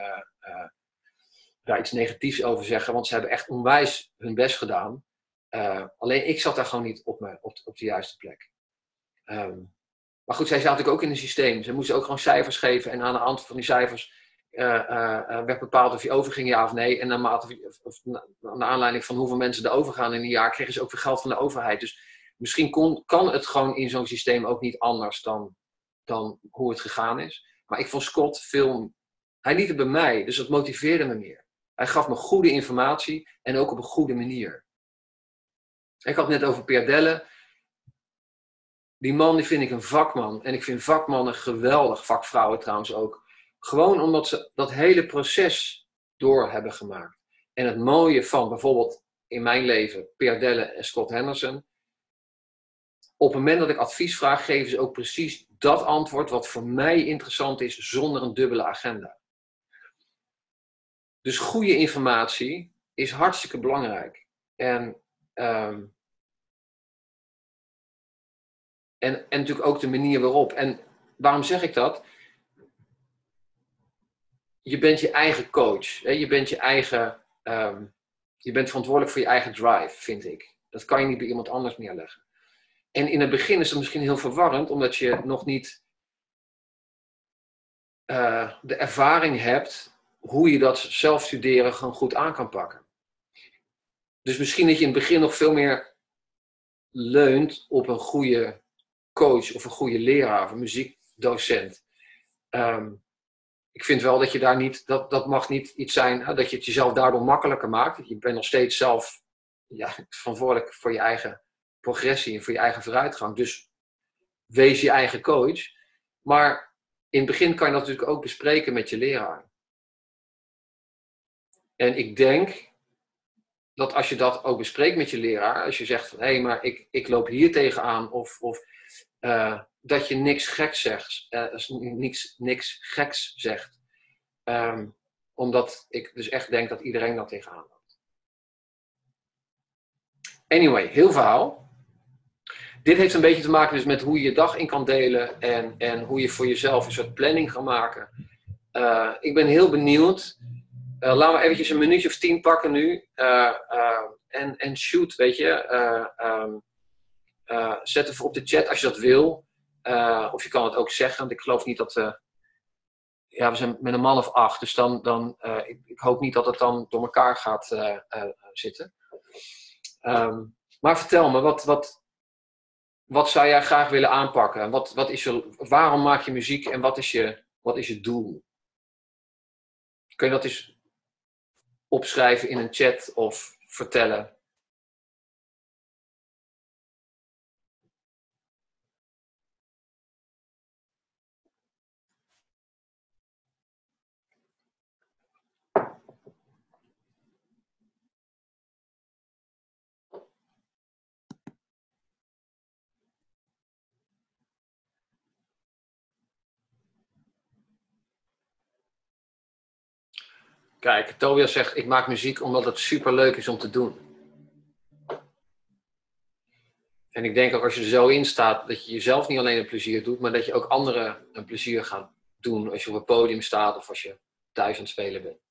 daar iets negatiefs over zeggen. Want ze hebben echt onwijs hun best gedaan. Alleen ik zat daar gewoon niet op de juiste plek. Maar goed, zij zat natuurlijk ook in een systeem. Ze moesten ook gewoon cijfers geven. En aan de hand van die cijfers werd bepaald of je overging, ja of nee. En naar aanleiding van hoeveel mensen er overgaan in een jaar, kregen ze ook weer geld van de overheid. Dus misschien kan het gewoon in zo'n systeem ook niet anders dan hoe het gegaan is. Maar ik vond Scott hij liet het bij mij, dus dat motiveerde me meer. Hij gaf me goede informatie en ook op een goede manier. Ik had het net over Peer Delle. Die man, die vind ik een vakman. En ik vind vakmannen geweldig, vakvrouwen trouwens ook. Gewoon omdat ze dat hele proces door hebben gemaakt. En het mooie van bijvoorbeeld in mijn leven Peer Delle en Scott Henderson. Op het moment dat ik advies vraag, geven ze ook precies dat antwoord wat voor mij interessant is, zonder een dubbele agenda. Dus goede informatie is hartstikke belangrijk. En natuurlijk ook de manier waarop. En waarom zeg ik dat? Je bent je eigen coach. Hè? Je bent verantwoordelijk voor je eigen drive, vind ik. Dat kan je niet bij iemand anders neerleggen. En in het begin is het misschien heel verwarrend, omdat je nog niet de ervaring hebt hoe je dat zelfstuderen gewoon goed aan kan pakken. Dus misschien dat je in het begin nog veel meer leunt op een goede coach of een goede leraar of een muziekdocent. Ik vind wel dat je daar niet, dat mag niet iets zijn, dat je het jezelf daardoor makkelijker maakt. Je bent nog steeds zelf verantwoordelijk voor je eigen progressie en voor je eigen vooruitgang. Dus wees je eigen coach. Maar in het begin kan je dat natuurlijk ook bespreken met je leraar. En ik denk dat als je dat ook bespreekt met je leraar, als je zegt van hé, maar ik loop hier tegenaan of dat je niks geks zegt. Niks geks zegt. Omdat ik dus echt denk dat iedereen dat tegenaan loopt. Anyway, heel verhaal. Dit heeft een beetje te maken dus met hoe je je dag in kan delen en hoe je voor jezelf een soort planning kan maken. Ik ben heel benieuwd. Laten we eventjes een minuutje of 10 pakken nu. En shoot, weet je. Zet even op de chat als je dat wil. Of je kan het ook zeggen. Want ik geloof niet dat... we zijn met een man of 8. Dus ik hoop niet dat het dan door elkaar gaat zitten. Maar vertel me, wat zou jij graag willen aanpakken? Waarom maak je muziek en wat is je doel? Kun je dat eens opschrijven in een chat of vertellen? Kijk, Tobias zegt, ik maak muziek omdat het super leuk is om te doen. En ik denk ook als je er zo in staat, dat je jezelf niet alleen een plezier doet, maar dat je ook anderen een plezier gaat doen als je op een podium staat of als je thuis aan het spelen bent.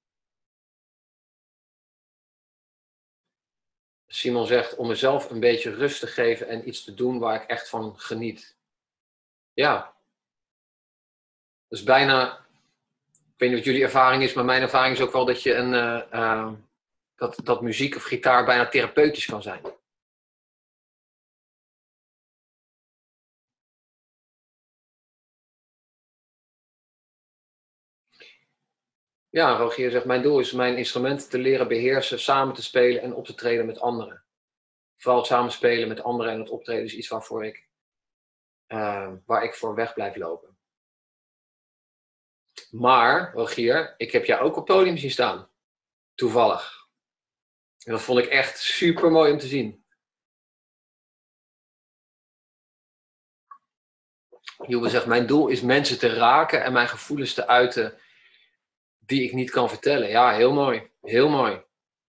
Simon zegt, om mezelf een beetje rust te geven en iets te doen waar ik echt van geniet. Ja. Dat is bijna... Ik weet niet wat jullie ervaring is, maar mijn ervaring is ook wel dat je dat muziek of gitaar bijna therapeutisch kan zijn. Ja, Rogier zegt, mijn doel is mijn instrumenten te leren beheersen, samen te spelen en op te treden met anderen. Vooral het samenspelen met anderen en het optreden is iets waar ik voor weg blijf lopen. Maar, Rogier, ik heb jou ook op podium zien staan. Toevallig. En dat vond ik echt super mooi om te zien. Joebe zegt, mijn doel is mensen te raken en mijn gevoelens te uiten die ik niet kan vertellen. Ja, heel mooi. Heel mooi.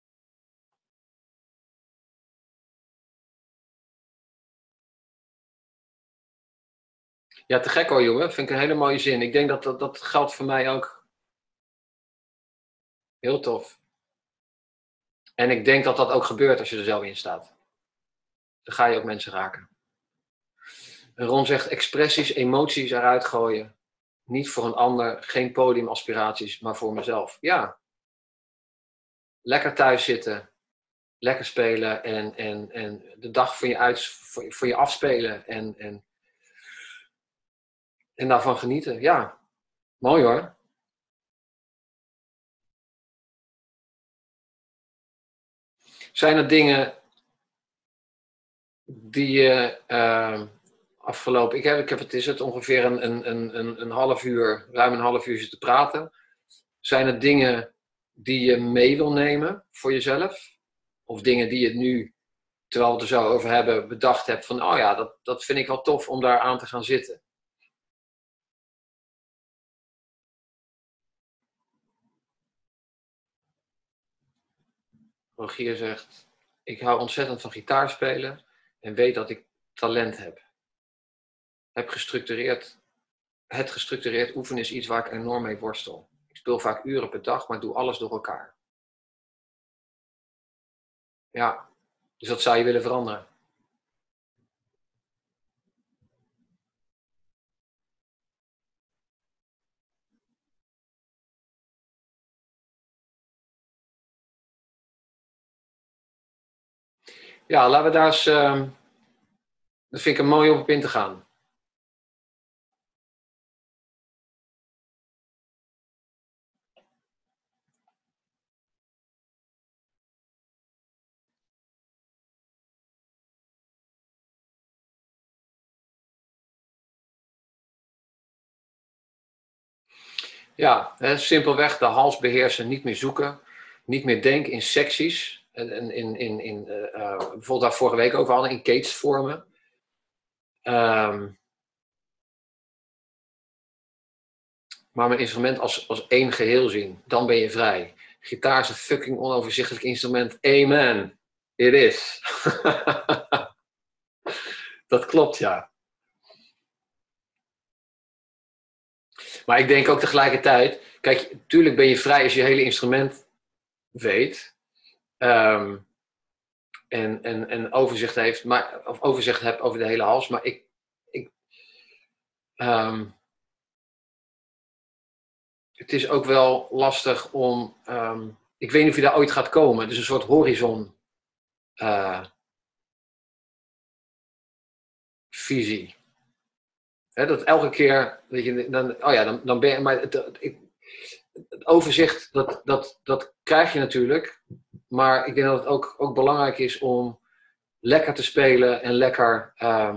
Ja, te gek hoor, Joebe. Vind ik een hele mooie zin. Ik denk dat geldt voor mij ook. Heel tof. En ik denk dat dat ook gebeurt als je er zelf in staat. Dan ga je ook mensen raken. En Ron zegt expressies, emoties eruit gooien. Niet voor een ander, geen podiumaspiraties, maar voor mezelf. Ja. Lekker thuis zitten. Lekker spelen en de dag voor je afspelen en daarvan genieten. Ja, mooi hoor. Zijn er dingen die je afgelopen... het is het ongeveer een half uur, ruim een half uur zitten praten. Zijn er dingen die je mee wil nemen voor jezelf? Of dingen die je nu, terwijl we het er zo over hebben, bedacht hebt van, oh ja, dat vind ik wel tof om daar aan te gaan zitten. Rogier zegt, ik hou ontzettend van gitaarspelen en weet dat ik talent heb. Het gestructureerd oefenen is iets waar ik enorm mee worstel. Ik speel vaak uren per dag, maar doe alles door elkaar. Ja, dus dat zou je willen veranderen. Ja, laten we daar eens... dat vind ik een mooi om op in te gaan. Ja, simpelweg de hals beheersen, niet meer zoeken. Niet meer denken in secties. Bijvoorbeeld daar vorige week over hadden, in cage vormen. Maar mijn instrument als één geheel zien. Dan ben je vrij. Gitaar is een fucking onoverzichtelijk instrument. Amen. It is. Dat klopt, ja. Maar ik denk ook tegelijkertijd... Kijk, natuurlijk ben je vrij als je hele instrument weet. En overzicht heeft. Of overzicht hebt over de hele hals. Maar het is ook wel lastig om... ik weet niet of je daar ooit gaat komen. Dus een soort horizon... visie. Dat elke keer, weet je, dan ben je, maar het overzicht, dat krijg je natuurlijk, maar ik denk dat het ook belangrijk is om lekker te spelen en lekker,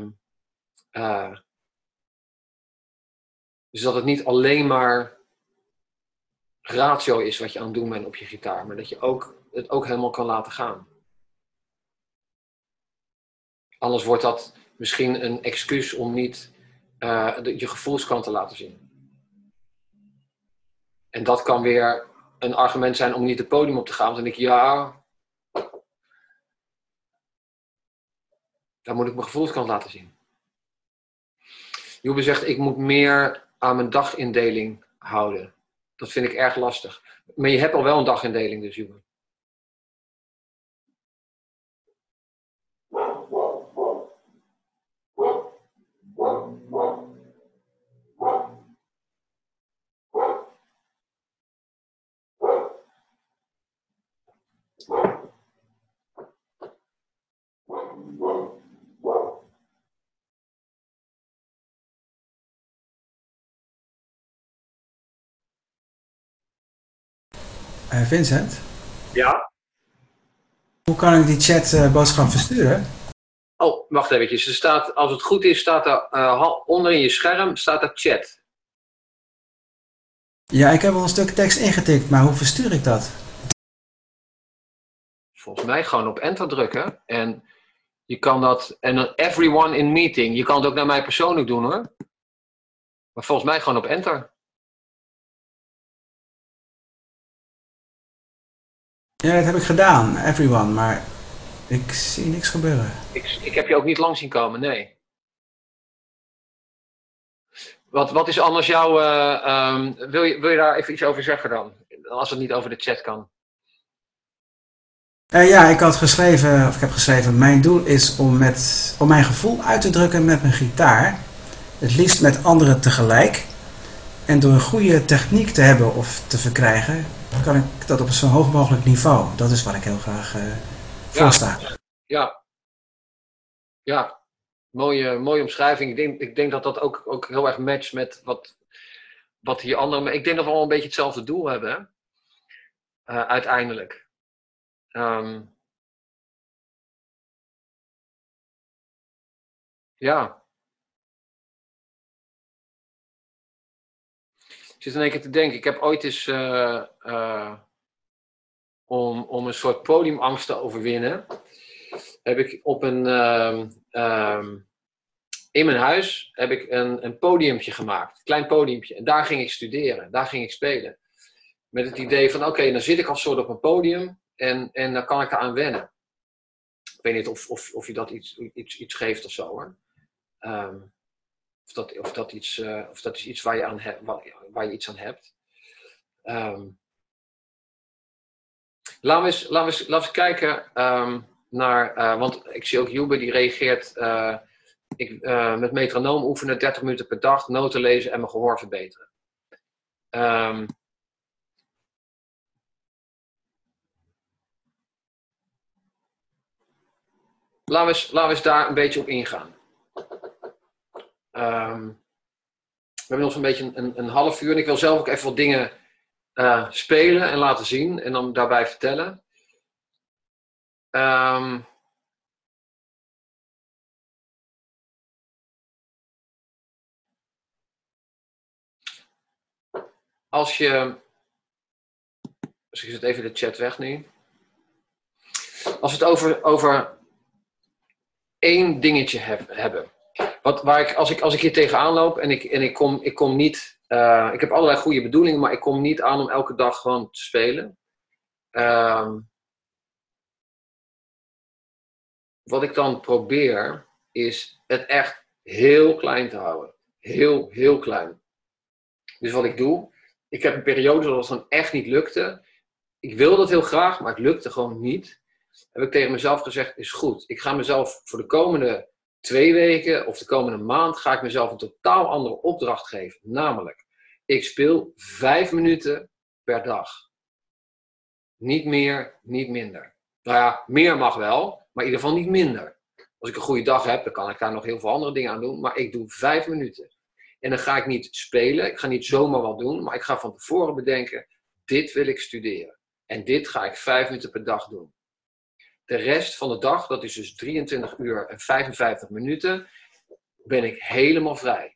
dus dat het niet alleen maar ratio is wat je aan het doen bent op je gitaar, maar dat je het ook helemaal kan laten gaan. Anders wordt dat misschien een excuus om niet je gevoelskant te laten zien. En dat kan weer een argument zijn om niet het podium op te gaan. Want dan denk ik, ja, daar moet ik mijn gevoelskant laten zien. Joebe zegt, ik moet meer aan mijn dagindeling houden. Dat vind ik erg lastig. Maar je hebt al wel een dagindeling dus, Joebe. Vincent? Ja? Hoe kan ik die chatboodschap versturen? Oh, wacht eventjes. Er staat, als het goed is, staat er onder in je scherm staat er chat. Ja, ik heb al een stuk tekst ingetikt, maar hoe verstuur ik dat? Volgens mij gewoon op enter drukken. En je kan dat, en dan everyone in meeting. Je kan het ook naar mij persoonlijk doen hoor. Maar volgens mij gewoon op enter. Ja, dat heb ik gedaan, everyone, maar ik zie niks gebeuren. Ik heb je ook niet lang zien komen, nee. Wat is anders jouw... wil je daar even iets over zeggen dan? Als het niet over de chat kan. Ja, ik had geschreven, of ik heb geschreven, mijn doel is om mijn gevoel uit te drukken met mijn gitaar. Het liefst met anderen tegelijk. En door een goede techniek te hebben of te verkrijgen, kan ik dat op zo'n hoog mogelijk niveau. Dat is wat ik heel graag Ja, voorsta. ja, ja. Mooie omschrijving. Ik denk dat dat ook heel erg matcht met wat hier anderen... Maar ik denk dat we allemaal een beetje hetzelfde doel hebben, hè? Uiteindelijk. Ja. Ik zit in één keer te denken. Ik heb ooit eens... om een soort podiumangst te overwinnen... heb ik op een... in mijn huis heb ik een podiumpje gemaakt. Een klein podiumpje. En daar ging ik studeren. Daar ging ik spelen. Met het idee van, oké, dan zit ik als soort op een podium. En dan kan ik eraan wennen. Ik weet niet of je dat iets geeft of zo, hoor. Of dat is iets waar je iets aan hebt. Laten we eens kijken naar... want ik zie ook Jube, die reageert... met metronoom oefenen, 30 minuten per dag, noten lezen en mijn gehoor verbeteren. Laten we eens daar een beetje op ingaan. We hebben nog een beetje een half uur en ik wil zelf ook even wat dingen spelen en laten zien en dan daarbij vertellen. Dus ik zet even de chat weg nu. Als we het over één dingetje hebben. Als ik hier tegenaan loop en ik kom niet... ik heb allerlei goede bedoelingen, maar ik kom niet aan om elke dag gewoon te spelen. Wat ik dan probeer, is het echt heel klein te houden. Heel, heel klein. Dus wat ik doe, ik heb een periode dat het dan echt niet lukte. Ik wil dat heel graag, maar het lukte gewoon niet. Heb ik tegen mezelf gezegd, is goed. Ik ga mezelf voor de komende 2 weken of de komende maand ga ik mezelf een totaal andere opdracht geven. Namelijk, ik speel 5 minuten per dag. Niet meer, niet minder. Nou ja, meer mag wel, maar in ieder geval niet minder. Als ik een goede dag heb, dan kan ik daar nog heel veel andere dingen aan doen. Maar ik doe 5 minuten. En dan ga ik niet spelen, ik ga niet zomaar wat doen, maar ik ga van tevoren bedenken, dit wil ik studeren. En dit ga ik 5 minuten per dag doen. De rest van de dag, dat is dus 23 uur en 55 minuten, ben ik helemaal vrij.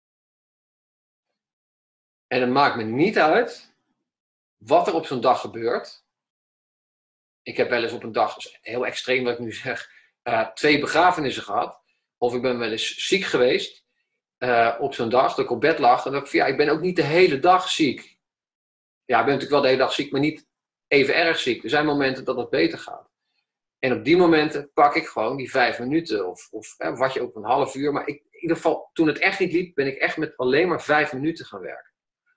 En het maakt me niet uit wat er op zo'n dag gebeurt. Ik heb wel eens op een dag, heel extreem wat ik nu zeg, 2 begrafenissen gehad. Of ik ben wel eens ziek geweest op zo'n dag, dat ik op bed lag. En dat ik ben ook niet de hele dag ziek. Ja, ik ben natuurlijk wel de hele dag ziek, maar niet even erg ziek. Er zijn momenten dat het beter gaat. En op die momenten pak ik gewoon die 5 minuten of wat je ook een half uur. Maar in ieder geval, toen het echt niet liep, ben ik echt met alleen maar 5 minuten gaan werken.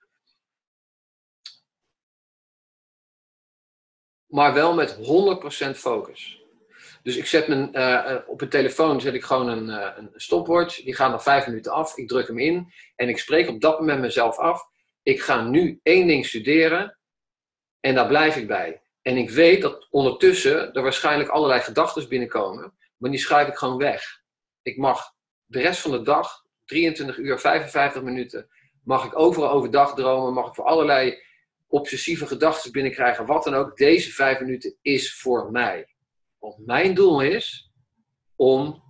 Maar wel met 100% focus. Dus ik zet op een telefoon zet ik gewoon een stopwatch. Die gaat nog 5 minuten af. Ik druk hem in. En ik spreek op dat moment mezelf af. Ik ga nu 1 ding studeren. En daar blijf ik bij. En ik weet dat ondertussen er waarschijnlijk allerlei gedachten binnenkomen. Maar die schrijf ik gewoon weg. Ik mag de rest van de dag, 23 uur, 55 minuten, mag ik overal overdag dromen. Mag ik voor allerlei obsessieve gedachten binnenkrijgen. Wat dan ook. Deze 5 minuten is voor mij. Want mijn doel is om...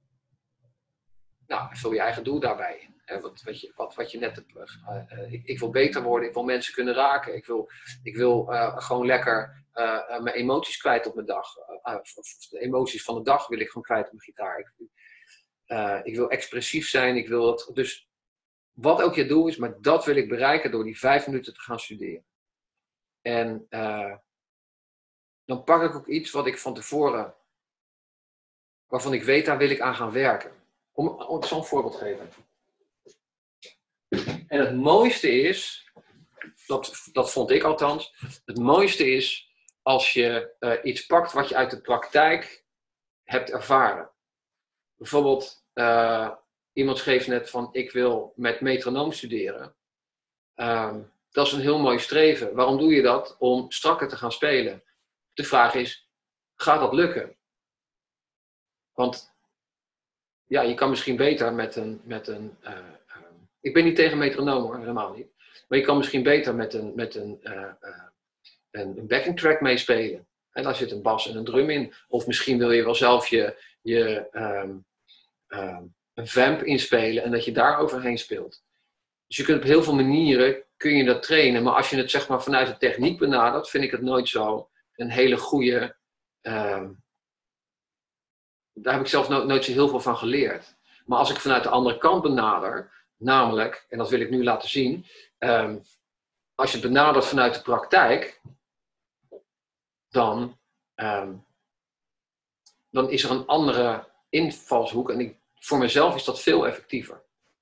Nou, vul je eigen doel daarbij in. Wat je net hebt. Ik wil beter worden. Ik wil mensen kunnen raken. Ik wil gewoon lekker mijn emoties kwijt op mijn dag. De emoties van de dag wil ik gewoon kwijt op mijn gitaar. Ik wil expressief zijn. Ik wil dat. Dus wat ook je doel is, maar dat wil ik bereiken door die 5 minuten te gaan studeren. En dan pak ik ook iets wat ik van tevoren, waarvan ik weet, daar wil ik aan gaan werken. Om zo'n voorbeeld te geven. En het mooiste is, dat vond ik althans, het mooiste is als je iets pakt wat je uit de praktijk hebt ervaren. Bijvoorbeeld, iemand schreef net van, ik wil met metronoom studeren. Dat is een heel mooi streven. Waarom doe je dat? Om strakker te gaan spelen. De vraag is, gaat dat lukken? Want ja, je kan misschien beter met een ik ben niet tegen metronoom hoor, helemaal niet. Maar je kan misschien beter met een backing track meespelen. En daar zit een bas en een drum in. Of misschien wil je wel zelf een vamp inspelen en dat je daar overheen speelt. Dus je kunt op heel veel manieren kun je dat trainen. Maar als je het zeg maar vanuit de techniek benadert, vind ik het nooit zo een hele goede... daar heb ik zelf nooit zo heel veel van geleerd. Maar als ik vanuit de andere kant benader, namelijk, en dat wil ik nu laten zien, als je het benadert vanuit de praktijk, dan is er een andere invalshoek. En voor mezelf is dat veel effectiever.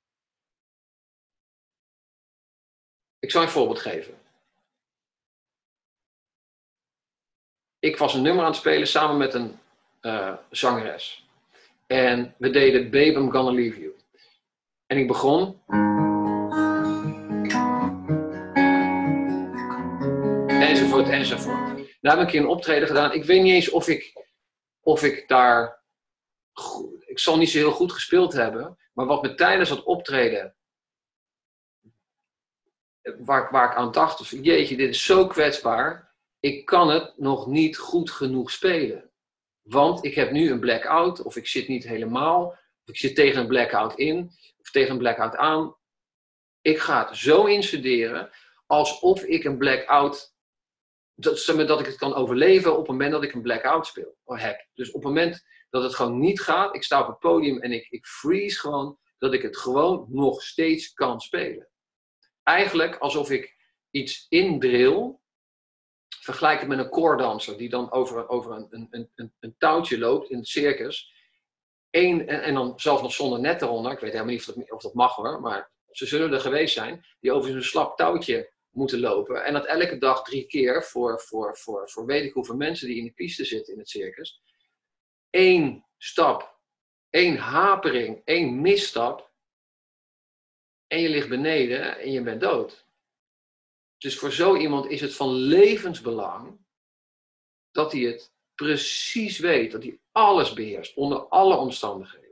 Ik zal een voorbeeld geven. Ik was een nummer aan het spelen samen met een zangeres. En we deden Babe, I'm Gonna Leave You. En ik begon. Enzovoort, enzovoort. Daar heb ik een keer een optreden gedaan. Ik weet niet eens of ik daar... Ik zal niet zo heel goed gespeeld hebben. Maar wat me tijdens dat optreden... Waar ik aan dacht, was, jeetje, dit is zo kwetsbaar. Ik kan het nog niet goed genoeg spelen. Want ik heb nu een blackout, of ik zit niet helemaal, of ik zit tegen een blackout in, of tegen een blackout aan. Ik ga het zo instuderen, alsof ik een blackout, dat ik het kan overleven op het moment dat ik een blackout heb. Dus op het moment dat het gewoon niet gaat, ik sta op het podium en ik freeze gewoon, dat ik het gewoon nog steeds kan spelen. Eigenlijk alsof ik iets indrill. Vergelijk het met een koordanser die dan over een touwtje loopt in het circus. En dan zelfs nog zonder net eronder. Ik weet helemaal niet of dat mag hoor. Maar ze zullen er geweest zijn. Die over zo'n slap touwtje moeten lopen. En dat elke dag 3 keer voor weet ik hoeveel mensen die in de piste zitten in het circus. 1 stap. 1 hapering. 1 misstap. En je ligt beneden en je bent dood. Dus voor zo iemand is het van levensbelang dat hij het precies weet, dat hij alles beheerst, onder alle omstandigheden.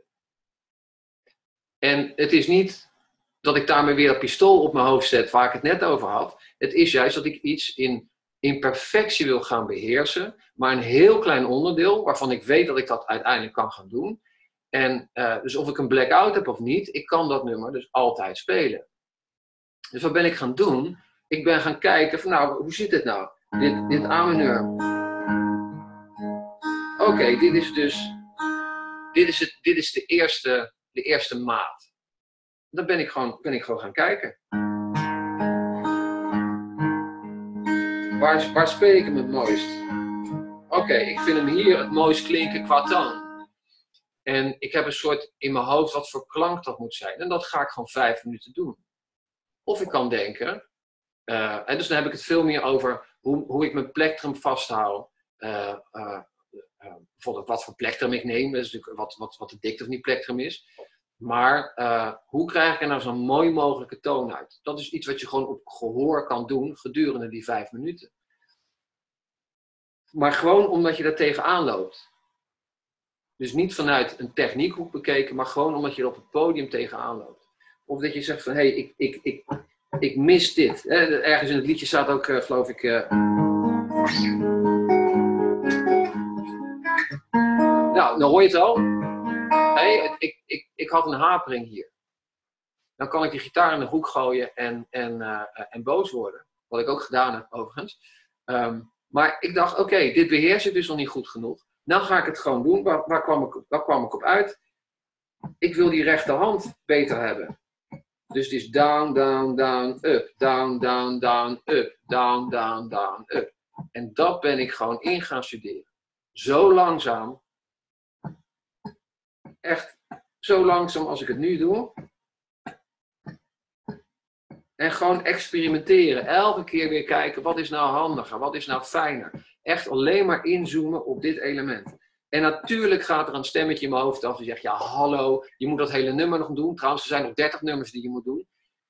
En het is niet dat ik daarmee weer een pistool op mijn hoofd zet, waar ik het net over had. Het is juist dat ik iets in perfectie wil gaan beheersen, maar een heel klein onderdeel, waarvan ik weet dat ik dat uiteindelijk kan gaan doen. En dus of ik een blackout heb of niet, ik kan dat nummer dus altijd spelen. Dus wat ben ik gaan doen? Ik ben gaan kijken van nou, hoe zit het nou? Dit A-mineur. Oké, dit is dus... Dit is de eerste maat. Dan ben ik gewoon gaan kijken. Waar speel ik hem het mooist? Oké, ik vind hem hier het mooist klinken qua toon. En ik heb een soort in mijn hoofd wat voor klank dat moet zijn. En dat ga ik gewoon 5 minuten doen. Of ik kan denken... en dus dan heb ik het veel meer over hoe ik mijn plektrum vasthoud. Bijvoorbeeld wat voor plektrum ik neem. Dat is natuurlijk wat de dikte van die plektrum is. Maar hoe krijg ik er nou zo'n mooi mogelijke toon uit? Dat is iets wat je gewoon op gehoor kan doen gedurende die 5 minuten. Maar gewoon omdat je er tegenaan loopt. Dus niet vanuit een techniekhoek bekeken, maar gewoon omdat je er op het podium tegenaan loopt. Of dat je zegt van, hé, ik mis dit. Ergens in het liedje staat ook, geloof ik... Nou, dan hoor je het al. Hey, ik had een hapering hier. Dan kan ik die gitaar in de hoek gooien en boos worden. Wat ik ook gedaan heb, overigens. Maar ik dacht, oké, dit beheers ik dus nog niet goed genoeg. Nou ga ik het gewoon doen. Waar kwam ik op uit? Ik wil die rechterhand beter hebben. Dus het is down, down, down, up. Down, down, down, up. Down, down, down, up. En dat ben ik gewoon in gaan studeren. Zo langzaam. Echt zo langzaam als ik het nu doe. En gewoon experimenteren. Elke keer weer kijken, wat is nou handiger? Wat is nou fijner? echt alleen maar inzoomen op dit element. En natuurlijk gaat er een stemmetje in mijn hoofd af die zegt, ja hallo, je moet dat hele nummer nog doen. Trouwens, er zijn nog 30 nummers die je moet doen.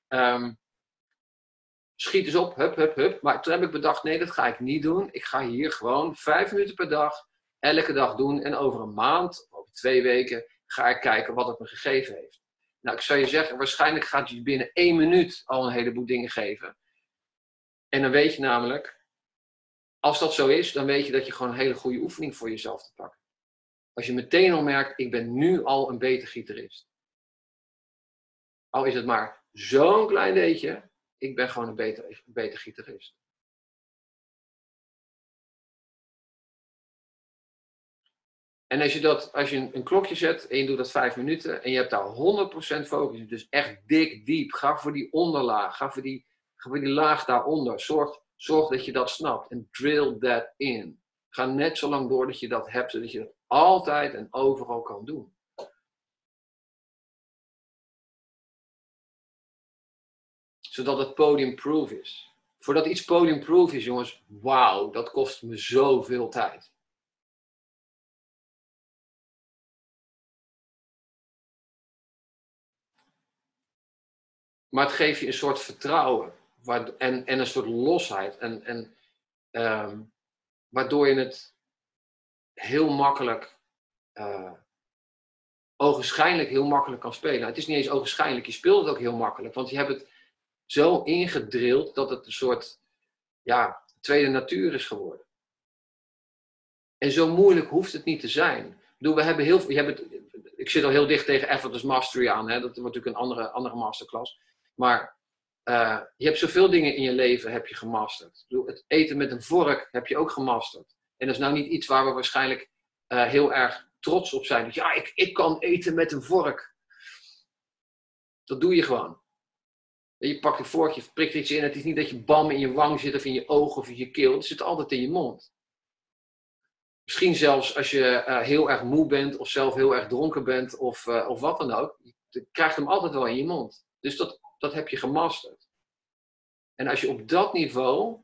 Schiet eens op, hup, hup, hup. Maar toen heb ik bedacht, nee, dat ga ik niet doen. Ik ga hier gewoon 5 minuten per dag, elke dag doen. En over een maand, over 2 weken, ga ik kijken wat het me gegeven heeft. Nou, ik zou je zeggen, waarschijnlijk gaat je binnen 1 minuut al een heleboel dingen geven. En dan weet je namelijk, als dat zo is, dan weet je dat je gewoon een hele goede oefening voor jezelf te pakken. Als je meteen al merkt, ik ben nu al een beter gitarist. Al is het maar zo'n klein beetje, ik ben gewoon een beter gitarist. En als je een klokje zet en je doet dat 5 minuten en je hebt daar 100% focus, dus echt dik, diep, ga voor die onderlaag, ga voor die laag daaronder. Zorg dat je dat snapt en drill that in. Ga net zo lang door dat je dat hebt, zodat je dat altijd en overal kan doen. Zodat het podiumproof is. Voordat iets podiumproof is, jongens, wauw, dat kost me zoveel tijd. Maar het geeft je een soort vertrouwen en een soort losheid. Waardoor je het heel makkelijk, ogenschijnlijk heel makkelijk kan spelen. Het is niet eens ogenschijnlijk, je speelt het ook heel makkelijk. Want je hebt het zo ingedrild dat het een soort tweede natuur is geworden. En zo moeilijk hoeft het niet te zijn. Ik bedoel, we hebben heel veel, ik zit al heel dicht tegen Effortless Mastery aan. Hè? Dat wordt natuurlijk een andere masterclass. Maar je hebt zoveel dingen in je leven heb je gemasterd. Ik bedoel, het eten met een vork heb je ook gemasterd. En dat is nou niet iets waar we waarschijnlijk heel erg trots op zijn. Dus ja, ik kan eten met een vork. Dat doe je gewoon. Je pakt een vorkje, je prikt iets in. Het is niet dat je bam in je wang zit of in je oog of in je keel. Het zit altijd in je mond. Misschien zelfs als je heel erg moe bent of zelf heel erg dronken bent of wat dan ook. Je krijgt hem altijd wel in je mond. Dus dat heb je gemasterd. En als je op dat niveau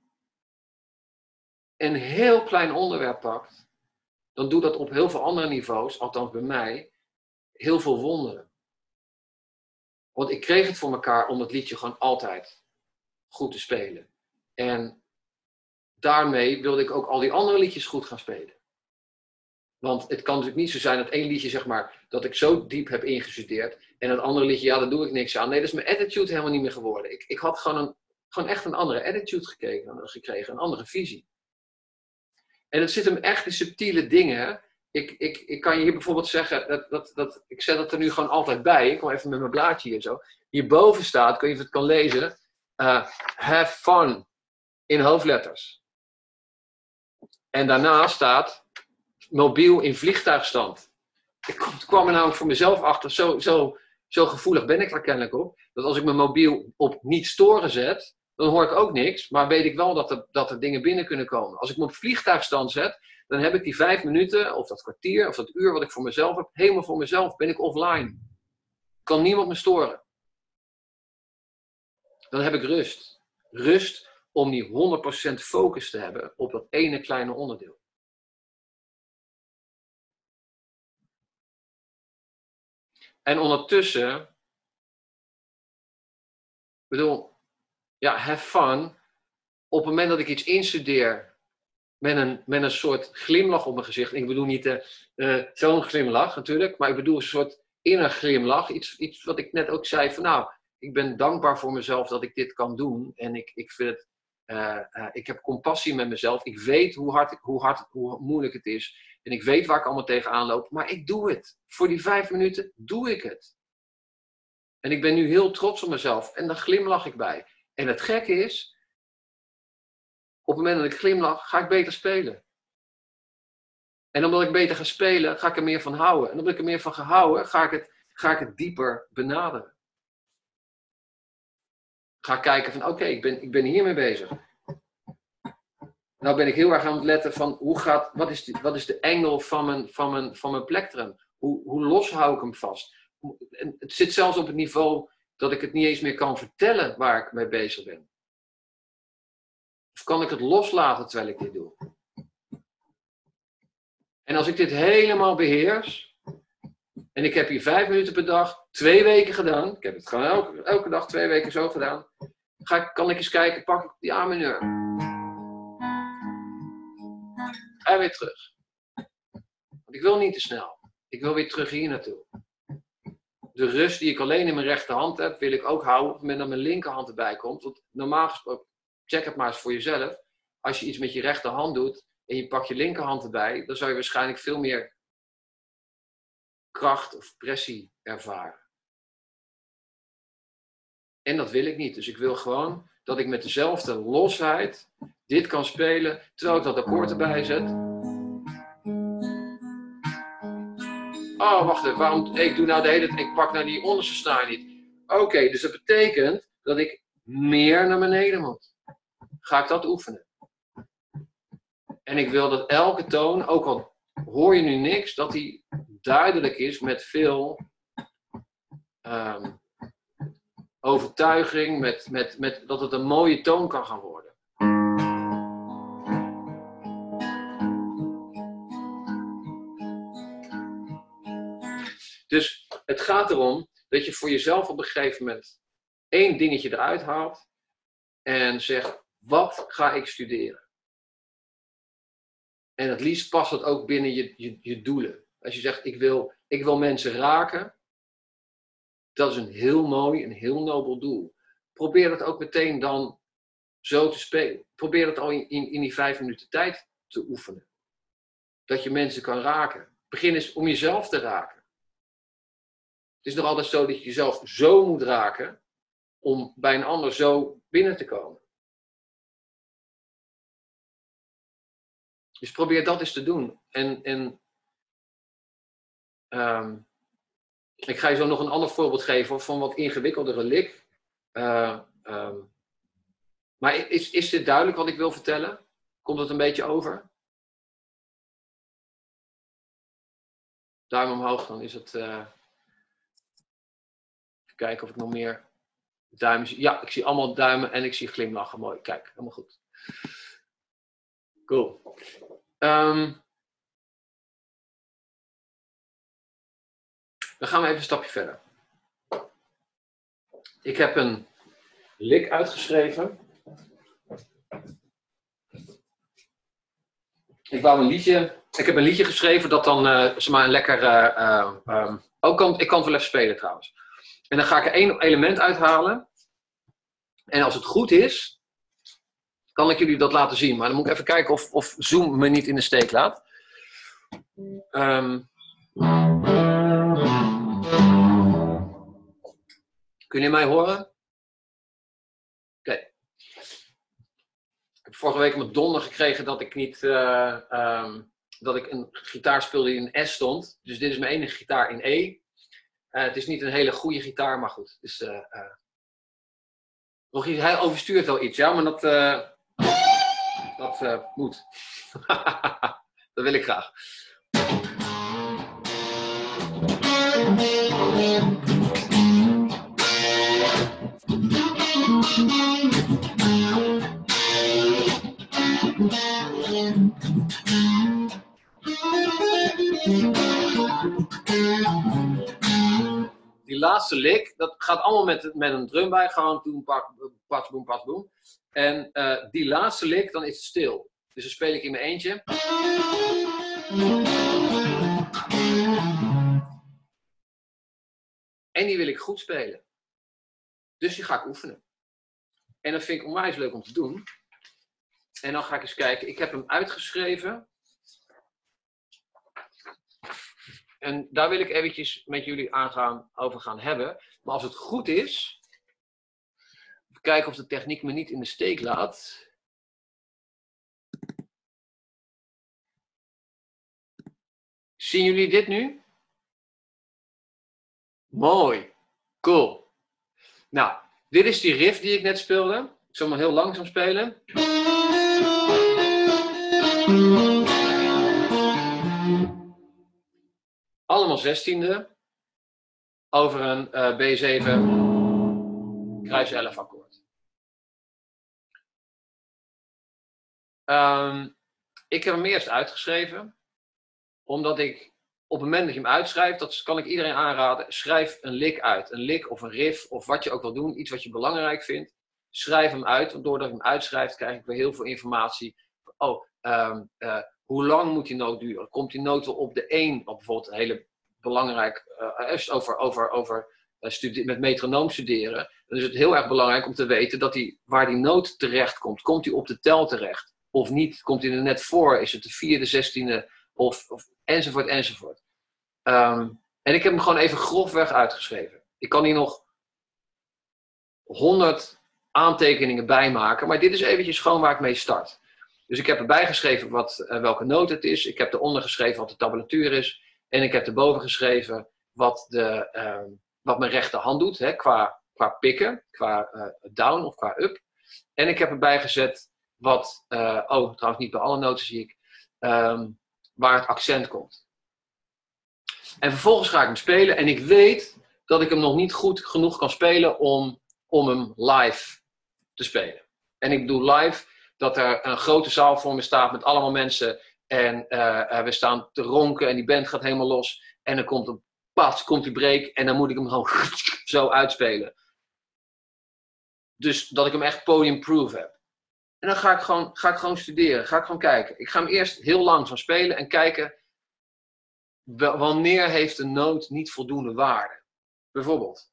een heel klein onderwerp pakt, dan doet dat op heel veel andere niveaus, althans bij mij, heel veel wonderen. Want ik kreeg het voor elkaar om het liedje gewoon altijd goed te spelen. En daarmee wilde ik ook al die andere liedjes goed gaan spelen. Want het kan natuurlijk niet zo zijn dat één liedje, zeg maar, dat ik zo diep heb ingestudeerd. En het andere liedje, ja, daar doe ik niks aan. Nee, dat is mijn attitude helemaal niet meer geworden. Ik had gewoon echt een andere attitude gekregen, een andere visie. En het zit hem echt in subtiele dingen. Ik kan je hier bijvoorbeeld zeggen, ik zet het er nu gewoon altijd bij. Ik kom even met mijn blaadje hier zo. Hierboven staat, ik weet niet of je het kan lezen, have fun, in hoofdletters. En daarna staat mobiel in vliegtuigstand. Ik kwam er namelijk voor mezelf achter, zo gevoelig ben ik daar kennelijk op, dat als ik mijn mobiel op niet storen zet, dan hoor ik ook niks, maar weet ik wel dat er dingen binnen kunnen komen. Als ik me op vliegtuigstand zet, dan heb ik die 5 minuten, of dat kwartier, of dat uur wat ik voor mezelf heb, helemaal voor mezelf, ben ik offline. Kan niemand me storen. Dan heb ik rust. Rust om die 100% focus te hebben op dat ene kleine onderdeel. En ondertussen, have fun. Op het moment dat ik iets instudeer met een soort glimlach op mijn gezicht. Ik bedoel niet zo'n glimlach natuurlijk, maar ik bedoel een soort inner glimlach. Iets wat ik net ook zei van nou, ik ben dankbaar voor mezelf dat ik dit kan doen. En ik vind het, ik heb compassie met mezelf. Ik weet hoe moeilijk het is. En ik weet waar ik allemaal tegenaan loop. Maar ik doe het. Voor die 5 minuten doe ik het. En ik ben nu heel trots op mezelf. En daar glimlach ik bij. En het gekke is, op het moment dat ik glimlach, ga ik beter spelen. En omdat ik beter ga spelen, ga ik er meer van houden. En omdat ik er meer van ga houden, ga ik het dieper benaderen. Ga kijken van oké, ik ben hiermee bezig. Nou ben ik heel erg aan het letten van wat is de engel van mijn plektrum? Hoe los hou ik hem vast? En het zit zelfs op het niveau dat ik het niet eens meer kan vertellen waar ik mee bezig ben. Of kan ik het loslaten terwijl ik dit doe? En als ik dit helemaal beheers, en ik heb hier 5 minuten per dag, 2 weken gedaan, ik heb het gewoon elke dag 2 weken zo gedaan, kan ik eens kijken, pak ik die A-mineur. Ga weer terug. Want ik wil niet te snel. Ik wil weer terug hier naartoe. De rust die ik alleen in mijn rechterhand heb, wil ik ook houden op het moment dat mijn linkerhand erbij komt. Want normaal gesproken, check het maar eens voor jezelf. Als je iets met je rechterhand doet en je pakt je linkerhand erbij, dan zou je waarschijnlijk veel meer kracht of pressie ervaren. En dat wil ik niet. Dus ik wil gewoon dat ik met dezelfde losheid dit kan spelen, terwijl ik dat akkoord erbij zet. Oh, wacht even, waarom? Ik doe nou de hele tijd, ik pak nou die onderste snaar niet. Oké, dus dat betekent dat ik meer naar beneden moet. Ga ik dat oefenen. En ik wil dat elke toon, ook al hoor je nu niks, dat die duidelijk is met veel overtuiging, met dat het een mooie toon kan gaan worden. Dus het gaat erom dat je voor jezelf op een gegeven moment 1 dingetje eruit haalt en zegt, wat ga ik studeren? En het liefst past dat ook binnen je doelen. Als je zegt, ik wil mensen raken, dat is een heel mooi, een heel nobel doel. Probeer dat ook meteen dan zo te spelen. Probeer dat al in die 5 minuten tijd te oefenen. Dat je mensen kan raken. Begin eens om jezelf te raken. Het is nog altijd zo dat je jezelf zo moet raken om bij een ander zo binnen te komen. Dus probeer dat eens te doen. Ik ga je zo nog een ander voorbeeld geven van wat ingewikkeldere lik. Maar is dit duidelijk wat ik wil vertellen? Komt het een beetje over? Duim omhoog, dan is het... Even kijken of ik nog meer duimen zie. Ja, ik zie allemaal duimen en ik zie glimlachen. Mooi, kijk, helemaal goed. Cool. Dan gaan we even een stapje verder. Ik heb een lik uitgeschreven. Ik heb een liedje geschreven dat dan zeg maar een lekker... ik kan het wel even spelen trouwens. En dan ga ik er 1 element uithalen. En als het goed is, kan ik jullie dat laten zien. Maar dan moet ik even kijken of Zoom me niet in de steek laat. Kun je mij horen? Oké. Ik heb vorige week mijn donder gekregen dat ik niet... dat ik een gitaar speelde die in S stond. Dus dit is mijn enige gitaar in E. Het is niet een hele goede gitaar, maar goed. Dus, hij overstuurt wel iets, ja, maar dat moet. Dat wil ik graag. Die laatste lik, dat gaat allemaal met een drum bij. Gewoon doen, pas, boem, pas, boem. En die laatste lik, dan is het stil. Dus dan speel ik in mijn eentje. En die wil ik goed spelen. Dus die ga ik oefenen. En dat vind ik onwijs leuk om te doen. En dan ga ik eens kijken. Ik heb hem uitgeschreven. En daar wil ik eventjes met jullie over gaan hebben. Maar als het goed is... Even kijken of de techniek me niet in de steek laat. Zien jullie dit nu? Mooi. Cool. Nou, dit is die riff die ik net speelde. Ik zal hem heel langzaam spelen. Allemaal 16e. Over een B7 kruis 11 akkoord. Ik heb hem eerst uitgeschreven. Omdat ik op het moment dat je hem uitschrijft, dat kan ik iedereen aanraden, schrijf een lick uit. Een lick of een riff of wat je ook wil doen, iets wat je belangrijk vindt. Schrijf hem uit, want doordat ik hem uitschrijf, krijg ik weer heel veel informatie. Oh, hoe lang moet die noot duren? Komt die noot wel op de 1, wat bijvoorbeeld een hele belangrijk is over met metronoom studeren. Dan is het heel erg belangrijk om te weten dat waar die noot terecht komt. Komt die op de tel terecht? Of niet? Komt die er net voor? Is het de 4e, 16e? Of enzovoort, enzovoort. En ik heb hem gewoon even grofweg uitgeschreven. Ik kan hier nog 100 aantekeningen bij maken, maar dit is eventjes gewoon waar ik mee start. Dus ik heb erbij geschreven welke noot het is. Ik heb eronder geschreven wat de tabulatuur is. En ik heb erboven geschreven wat mijn rechterhand doet, hè, qua pikken, qua down of qua up. En ik heb erbij gezet trouwens niet bij alle noten zie ik, waar het accent komt. En vervolgens ga ik hem spelen en ik weet dat ik hem nog niet goed genoeg kan spelen om hem live te spelen. En ik bedoel live dat er een grote zaal voor me staat met allemaal mensen en we staan te ronken en die band gaat helemaal los en dan komt die break en dan moet ik hem gewoon zo uitspelen. Dus dat ik hem echt podium-proof heb. En dan ga ik gewoon studeren, ga ik gewoon kijken. Ik ga hem eerst heel langzaam spelen en kijken wanneer heeft een noot niet voldoende waarde. Bijvoorbeeld.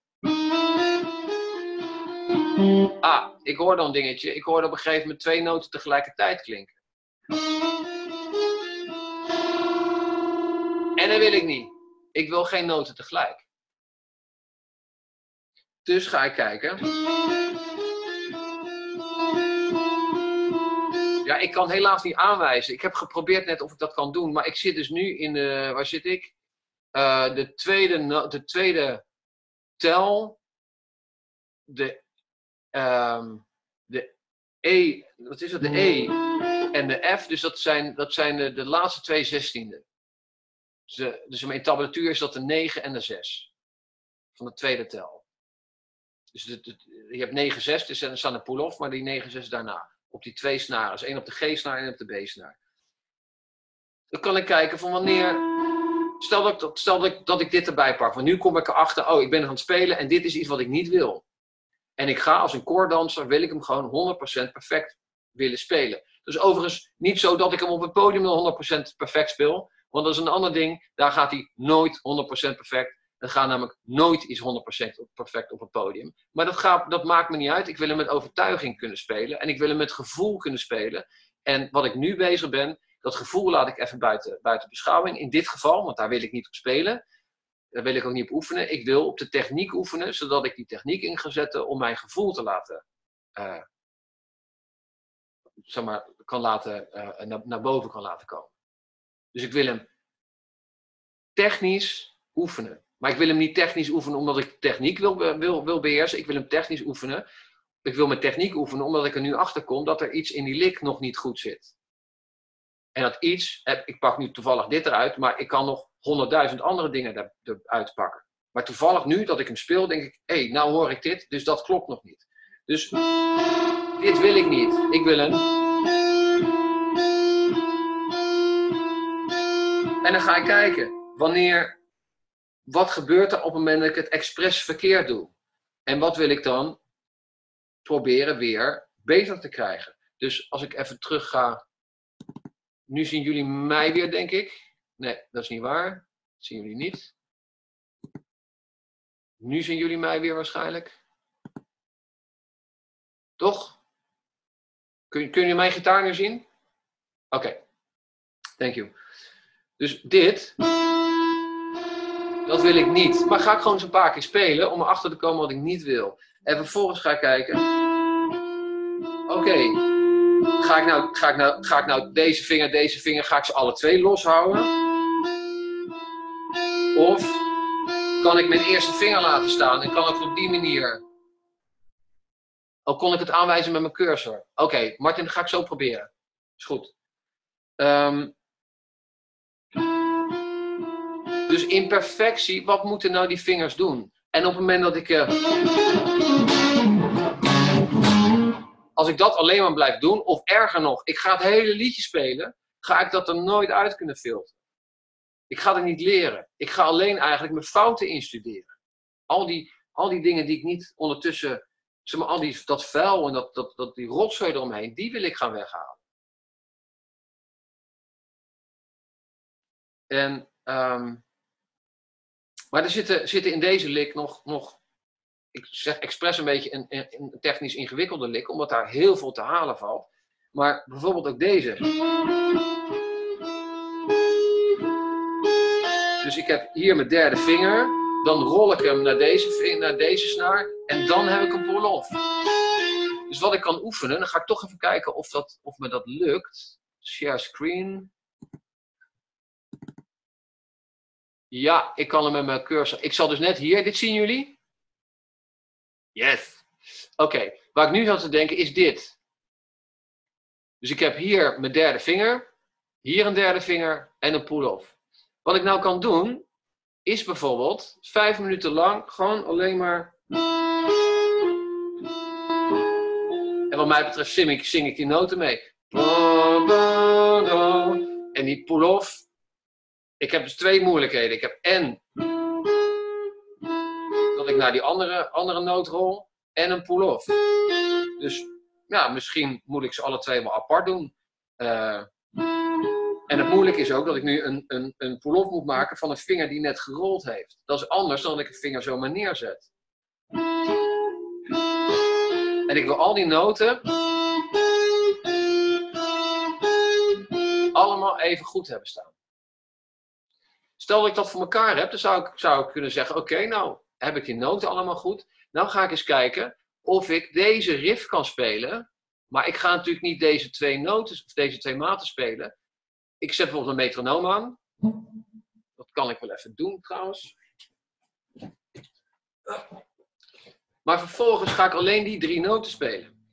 Ik hoorde een dingetje. Ik hoorde op een gegeven moment 2 noten tegelijkertijd klinken. En dat wil ik niet. Ik wil geen noten tegelijk. Dus ga ik kijken. Ja, ik kan helaas niet aanwijzen. Ik heb geprobeerd net of ik dat kan doen. Maar ik zit dus nu in de... Waar zit ik? De tweede tel. De E... Wat is het? De E en de F. Dus dat zijn de laatste 2 16e. Dus in tabulatuur is dat de 9 en de 6. Van de tweede tel. Dus je hebt 9, 6. Dus er staan de pull-off. Maar die 9, 6 daarna. Op die 2 snaren. Dus 1 op de G-snaar en 1 op de B-snaar. Dan kan ik kijken van wanneer... Stel dat ik dit erbij pak. Want nu kom ik erachter, ik ben aan het spelen en dit is iets wat ik niet wil. En ik ga als een koordanser, wil ik hem gewoon 100% perfect willen spelen. Dus overigens niet zo dat ik hem op het podium 100% perfect speel. Want dat is een ander ding. Daar gaat hij nooit 100% perfect. Er gaat namelijk nooit iets 100% perfect op het podium. Maar dat maakt me niet uit. Ik wil hem met overtuiging kunnen spelen. En ik wil hem met gevoel kunnen spelen. En wat ik nu bezig ben, dat gevoel laat ik even buiten beschouwing. In dit geval, want daar wil ik niet op spelen. Daar wil ik ook niet op oefenen. Ik wil op de techniek oefenen, zodat ik die techniek in ga zetten om mijn gevoel te laten... naar boven kan laten komen. Dus ik wil hem technisch oefenen. Maar ik wil hem niet technisch oefenen omdat ik techniek wil beheersen. Ik wil hem technisch oefenen. Ik wil mijn techniek oefenen omdat ik er nu achter kom dat er iets in die lick nog niet goed zit. En dat iets, ik pak nu toevallig dit eruit, maar ik kan nog 100.000 andere dingen eruit pakken. Maar toevallig nu dat ik hem speel, denk ik, nou hoor ik dit, dus dat klopt nog niet. Dus dit wil ik niet. Ik wil een... En dan ga ik kijken, wat gebeurt er op het moment dat ik het expres verkeerd doe? En wat wil ik dan proberen weer beter te krijgen? Dus als ik even terug ga, nu zien jullie mij weer, denk ik. Nee, dat is niet waar. Dat zien jullie niet. Nu zien jullie mij weer waarschijnlijk. Toch? Kun je mijn gitaar nu zien? Oké. Thank you. Dus dit, dat wil ik niet. Maar ga ik gewoon eens een paar keer spelen om erachter te komen wat ik niet wil. En vervolgens ga ik kijken. Oké. Ga ik nou deze vinger, ga ik ze alle 2 loshouden? Of kan ik mijn eerste vinger laten staan en kan ik op die manier... kon ik het aanwijzen met mijn cursor? Oké, Martin, dat ga ik zo proberen. Is goed. Dus in perfectie, wat moeten nou die vingers doen? En op het moment dat ik... als ik dat alleen maar blijf doen, of erger nog, ik ga het hele liedje spelen, ga ik dat er nooit uit kunnen filteren. Ik ga er niet leren. Ik ga alleen eigenlijk mijn fouten instuderen. Al die dingen die ik niet ondertussen, zeg maar, dat vuil en die rotzooi eromheen, die wil ik gaan weghalen. En, maar er zitten in deze lik nog, ik zeg expres een beetje een technisch ingewikkelde lik, omdat daar heel veel te halen valt. Maar bijvoorbeeld ook deze. Dus ik heb hier mijn derde vinger, dan rol ik hem naar deze snaar en dan heb ik een pull-off. Dus wat ik kan oefenen, dan ga ik toch even kijken of me dat lukt. Share screen. Ja, ik kan hem met mijn cursor. Ik zal dus net hier, dit zien jullie? Yes. Oké, waar ik nu zat te denken is dit. Dus ik heb hier mijn derde vinger, hier een derde vinger en een pull-off. Wat ik nou kan doen, is bijvoorbeeld 5 minuten lang gewoon alleen maar... En wat mij betreft zing ik die noten mee. En die pull-off. Ik heb dus 2 moeilijkheden. Ik heb en dat ik naar die andere noot rol en een pull-off. Dus ja, misschien moet ik ze alle 2 wel apart doen. En het moeilijke is ook dat ik nu een pull-off moet maken van een vinger die net gerold heeft. Dat is anders dan dat ik een vinger zomaar neerzet. En ik wil al die noten allemaal even goed hebben staan. Stel dat ik dat voor elkaar heb, dan zou ik kunnen zeggen, oké, nou heb ik die noten allemaal goed. Nou ga ik eens kijken of ik deze riff kan spelen. Maar ik ga natuurlijk niet deze 2 noten of deze 2 maten spelen. Ik zet bijvoorbeeld een metronoom aan. Dat kan ik wel even doen trouwens. Maar vervolgens ga ik alleen die 3 noten spelen.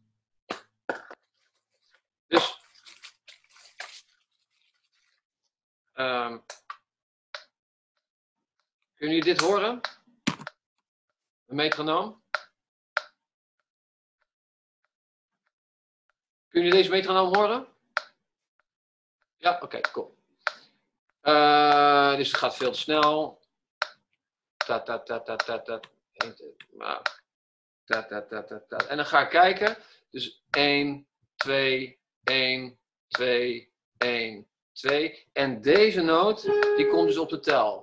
Dus... kunnen jullie dit horen? Een metronoom? Kunnen jullie deze metronoom horen? Ja, oké, cool. Dus het gaat veel te snel. En dan ga ik kijken. Dus 1, 2, 1, 2, 1, 2. En deze noot, die komt dus op de tel.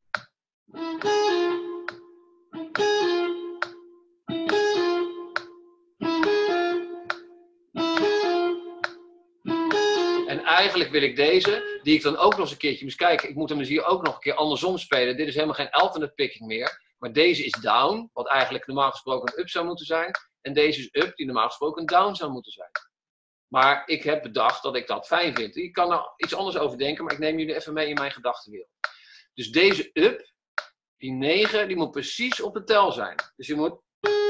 En eigenlijk wil ik deze, die ik dan ook nog eens een keertje moest kijken. Ik moet hem dus hier ook nog een keer andersom spelen. Dit is helemaal geen alternate picking meer. Maar deze is down, wat eigenlijk normaal gesproken een up zou moeten zijn. En deze is up, die normaal gesproken een down zou moeten zijn. Maar ik heb bedacht dat ik dat fijn vind. Ik kan er iets anders over denken, maar ik neem jullie even mee in mijn gedachtenwereld. Dus deze up, die 9, die moet precies op de tel zijn. Dus je moet...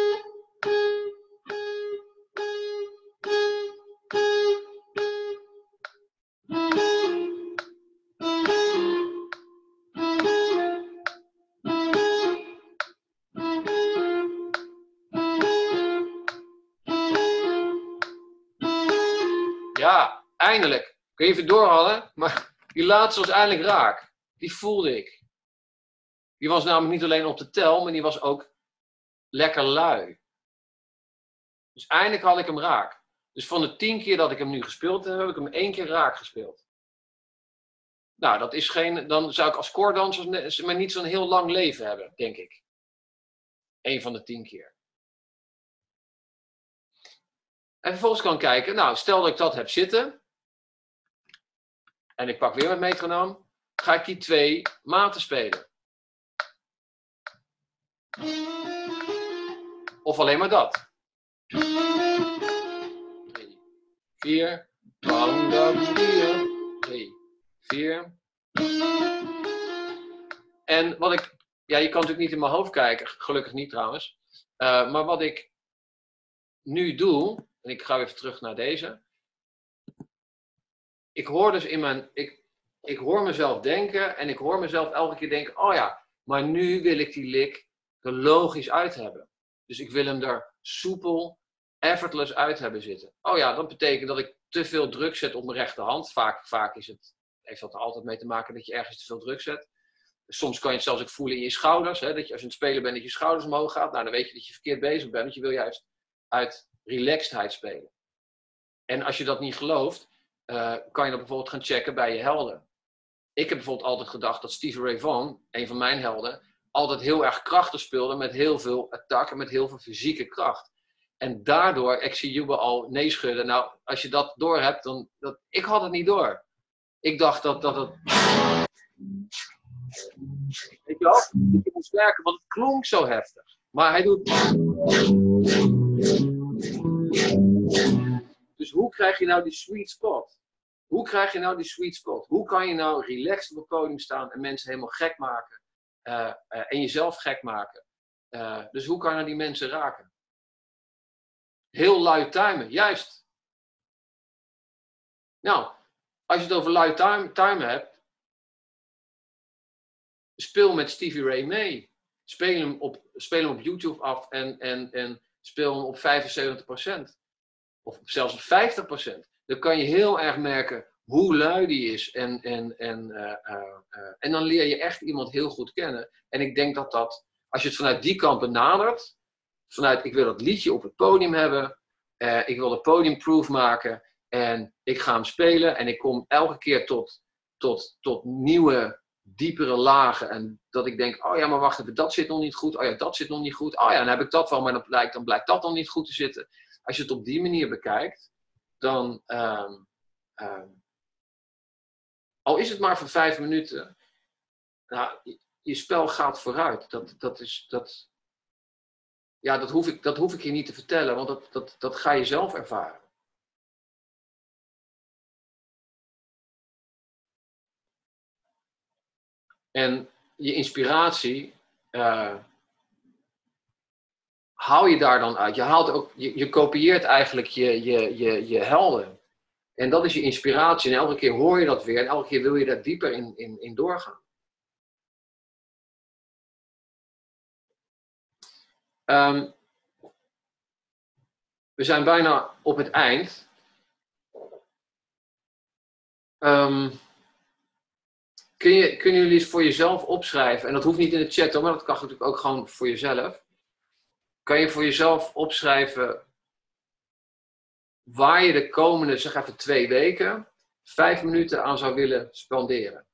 Ja, eindelijk. Kun je even doorhalen? Maar die laatste was eindelijk raak. Die voelde ik. Die was namelijk niet alleen op de tel, maar die was ook lekker lui. Dus eindelijk had ik hem raak. Dus van de 10 keer dat ik hem nu gespeeld heb, heb ik hem 1 keer raak gespeeld. Nou, dat is geen... Dan zou ik als koordanser maar niet zo'n heel lang leven hebben, denk ik. 1 van de 10 keer. En vervolgens kan ik kijken, nou, stel dat ik dat heb zitten. En ik pak weer mijn metronoom. Ga ik die 2 maten spelen. Of alleen maar dat. 3, 4. 3, 4. En wat ik... Ja, je kan natuurlijk niet in mijn hoofd kijken. Gelukkig niet trouwens. Maar wat ik nu doe... En ik ga even terug naar deze. Ik hoor dus in mijn... Ik hoor mezelf denken. En ik hoor mezelf elke keer denken... Oh ja, maar nu wil ik die lik er logisch uit hebben. Dus ik wil hem er soepel, effortless uit hebben zitten. Oh ja, dat betekent dat ik te veel druk zet op mijn rechterhand. Vaak is het heeft dat er altijd mee te maken dat je ergens te veel druk zet. Soms kan je het zelfs ook voelen in je schouders. Hè? Dat je als je aan het spelen bent, dat je schouders omhoog gaat. Nou, dan weet je dat je verkeerd bezig bent. Want je wil juist uit relaxedheid spelen. En als je dat niet gelooft, kan je dat bijvoorbeeld gaan checken bij je helden. Ik heb bijvoorbeeld altijd gedacht dat Stevie Ray Vaughan, een van mijn helden, altijd heel erg krachtig speelde met heel veel attack en met heel veel fysieke kracht. En daardoor, ik zie Jubel al nee schudden. Nou, als je dat door hebt, dan... ik had het niet door. Ik dacht dat het... Weet je wel? Dat je moest werken, want het klonk zo heftig. Maar hij doet... Dus hoe krijg je nou die sweet spot? Hoe krijg je nou die sweet spot? Hoe kan je nou relaxed op het podium staan en mensen helemaal gek maken? En jezelf gek maken? Dus hoe kan je nou die mensen raken? Heel lui timen, juist. Nou, als je het over lui timen hebt, speel met Stevie Ray mee. Speel hem op YouTube af en speel hem op 75%. Of zelfs op 50%. Dan kan je heel erg merken hoe lui die is. En dan leer je echt iemand heel goed kennen. En ik denk dat als je het vanuit die kant benadert, vanuit ik wil dat liedje op het podium hebben, ik wil de podiumproof maken en ik ga hem spelen en ik kom elke keer tot nieuwe, diepere lagen. En dat ik denk, oh ja, maar wacht even, dat zit nog niet goed. Oh ja, dat zit nog niet goed. Oh ja, dan heb ik dat wel, maar dan blijkt dat nog niet goed te zitten. Als je het op die manier bekijkt, dan, al is het maar voor 5 minuten, nou, je spel gaat vooruit. Dat hoef ik je niet te vertellen, want dat ga je zelf ervaren. En je inspiratie haal je daar dan uit. Je kopieert eigenlijk je helden. En dat is je inspiratie. En elke keer hoor je dat weer. En elke keer wil je daar dieper in doorgaan. We zijn bijna op het eind. Kunnen jullie eens voor jezelf opschrijven? En dat hoeft niet in de chat hoor, maar dat kan natuurlijk ook gewoon voor jezelf. Kan je voor jezelf opschrijven waar je de komende, zeg even 2 weken, 5 minuten aan zou willen spenderen?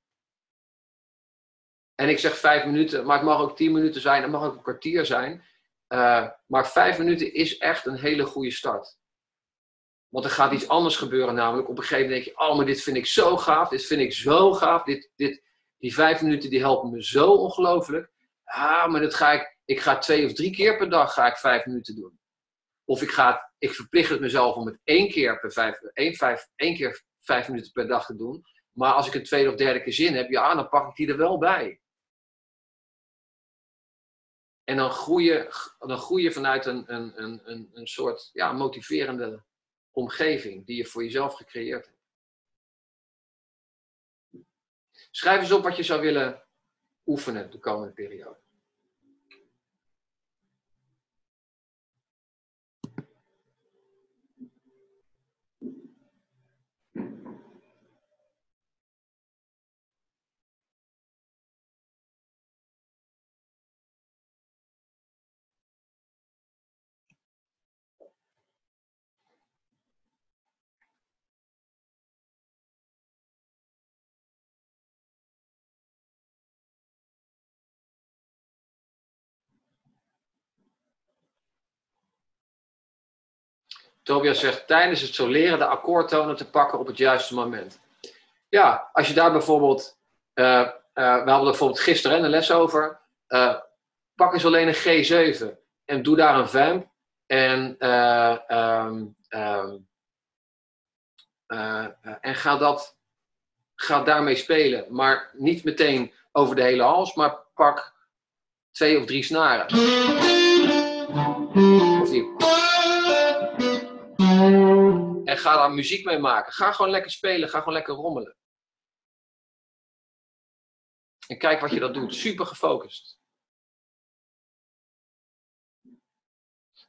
En ik zeg 5 minuten, maar het mag ook 10 minuten zijn, het mag ook een kwartier zijn. Maar 5 minuten is echt een hele goede start. Want er gaat iets anders gebeuren namelijk. Op een gegeven moment denk je, oh, maar dit vind ik zo gaaf, dit vind ik zo gaaf. Die 5 minuten die helpen me zo ongelooflijk. Maar ik ga 2 of 3 keer per dag ga ik 5 minuten doen. Of ik verplicht het mezelf om het 1 keer 5 minuten per dag te doen. Maar als ik een 2e of 3e keer zin heb, ja, dan pak ik die er wel bij. En dan groei je vanuit een soort motiverende omgeving die je voor jezelf gecreëerd hebt. Schrijf eens op wat je zou willen oefenen de komende periode. Tobias zegt, tijdens het soleren de akkoordtonen te pakken op het juiste moment. Ja, als je daar bijvoorbeeld, we hadden er bijvoorbeeld gisteren een les over, pak eens alleen een G7 en doe daar een vamp en ga daarmee spelen. Maar niet meteen over de hele hals, maar pak 2 of 3 snaren. Of die. En ga daar muziek mee maken. Ga gewoon lekker spelen. Ga gewoon lekker rommelen. En kijk wat je dat doet. Super gefocust.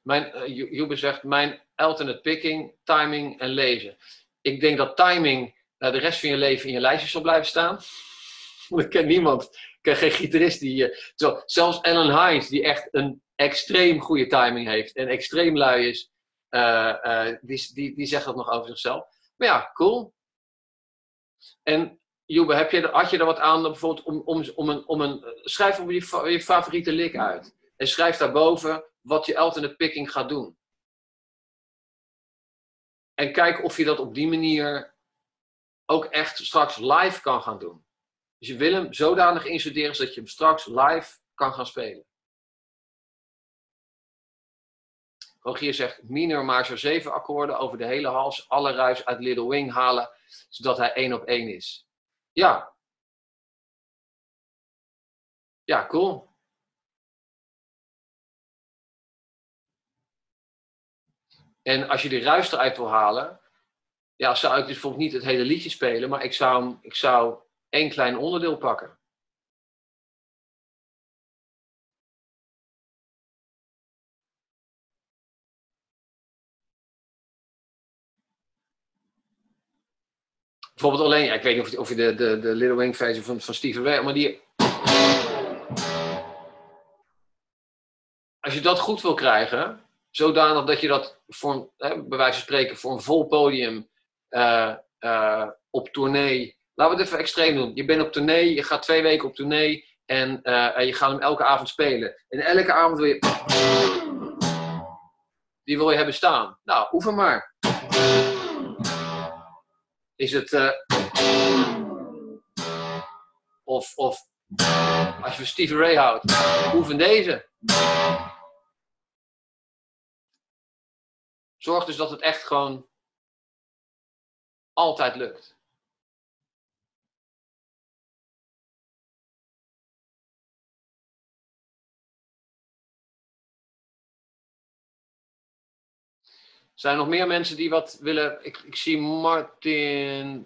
Jube zegt, mijn alternate picking, timing en lezen. Ik denk dat timing de rest van je leven in je lijstjes zal blijven staan. Want ik ken niemand, ik ken geen gitarist die... zelfs Alan Hines, die echt een extreem goede timing heeft en extreem lui is, die zegt dat nog over zichzelf. Maar ja, cool. En Joebe, had je er wat aan bijvoorbeeld om een schrijf op je favoriete lick uit. En schrijf daarboven wat je alternate picking gaat doen. En kijk of je dat op die manier ook echt straks live kan gaan doen. Dus je wil hem zodanig instuderen zodat je hem straks live kan gaan spelen. Rogier zegt, minor maar zo 7 akkoorden over de hele hals, alle ruis uit Little Wing halen, zodat hij 1 op 1 is. Ja. Ja, cool. En als je de ruis eruit wil halen, ja, zou ik dus bijvoorbeeld niet het hele liedje spelen, maar ik zou 1 klein onderdeel pakken. Bijvoorbeeld alleen, ja, ik weet niet of je de Little Wing versie van Stevie Ray, maar die... Als je dat goed wil krijgen, zodanig dat je dat voor, bij wijze van spreken voor een vol podium op tournee... Laten we het even extreem doen. Je bent op tournee, je gaat 2 weken op tournee en je gaat hem elke avond spelen. En elke avond wil je... Die wil je hebben staan. Nou, oefen maar. Is het... Of als je van Stevie Ray houdt, oefen deze. Zorg dus dat het echt gewoon altijd lukt. Zijn er nog meer mensen die wat willen? Ik zie Martin.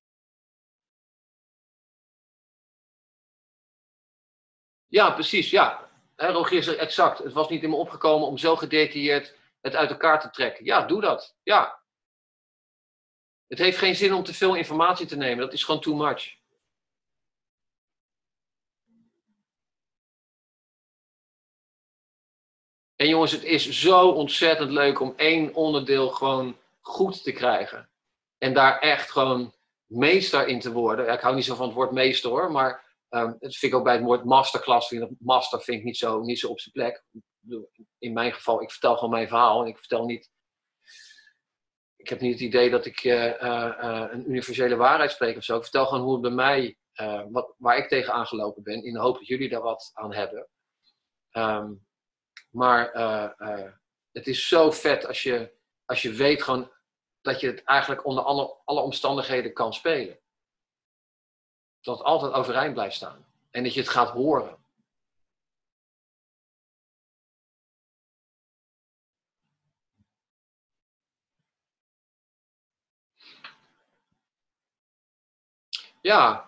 Ja, precies, ja. Rogier zegt exact. Het was niet in me opgekomen om zo gedetailleerd het uit elkaar te trekken. Ja, doe dat. Ja. Het heeft geen zin om te veel informatie te nemen. Dat is gewoon too much. En jongens, het is zo ontzettend leuk om 1 onderdeel gewoon goed te krijgen. En daar echt gewoon meester in te worden. Ja, ik hou niet zo van het woord meester hoor, maar dat vind ik ook bij het woord masterclass. Master vind ik niet zo op zijn plek. In mijn geval, ik vertel gewoon mijn verhaal. En ik vertel niet... Ik heb niet het idee dat ik een universele waarheid spreek of zo. Ik vertel gewoon hoe het bij mij, waar ik tegenaan gelopen ben. In de hoop dat jullie daar wat aan hebben. Maar het is zo vet als je weet gewoon dat je het eigenlijk onder alle omstandigheden kan spelen. Dat het altijd overeind blijft staan. En dat je het gaat horen. Ja.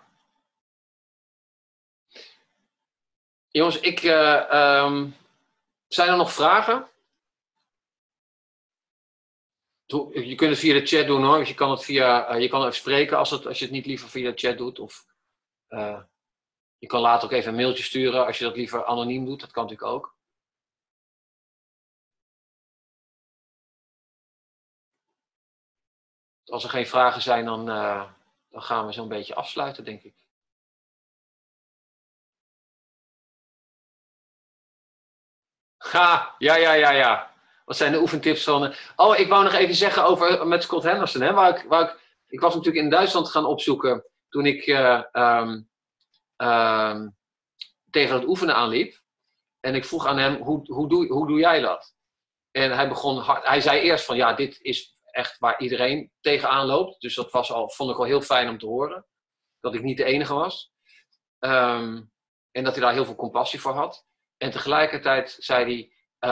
Jongens, zijn er nog vragen? Je kunt het via de chat doen hoor. Dus je kan het je kan even spreken als je het niet liever via de chat doet. Of je kan later ook even een mailtje sturen als je dat liever anoniem doet. Dat kan natuurlijk ook. Als er geen vragen zijn, dan gaan we zo'n beetje afsluiten, denk ik. Ja. Wat zijn de oefentips van... Oh, ik wou nog even zeggen over met Scott Henderson. Hè, ik was natuurlijk in Duitsland gaan opzoeken toen ik tegen het oefenen aanliep. En ik vroeg aan hem, hoe doe jij dat? En hij zei eerst van, ja, dit is echt waar iedereen tegenaan loopt. Dus dat vond ik al heel fijn om te horen. Dat ik niet de enige was. En dat hij daar heel veel compassie voor had. En tegelijkertijd zei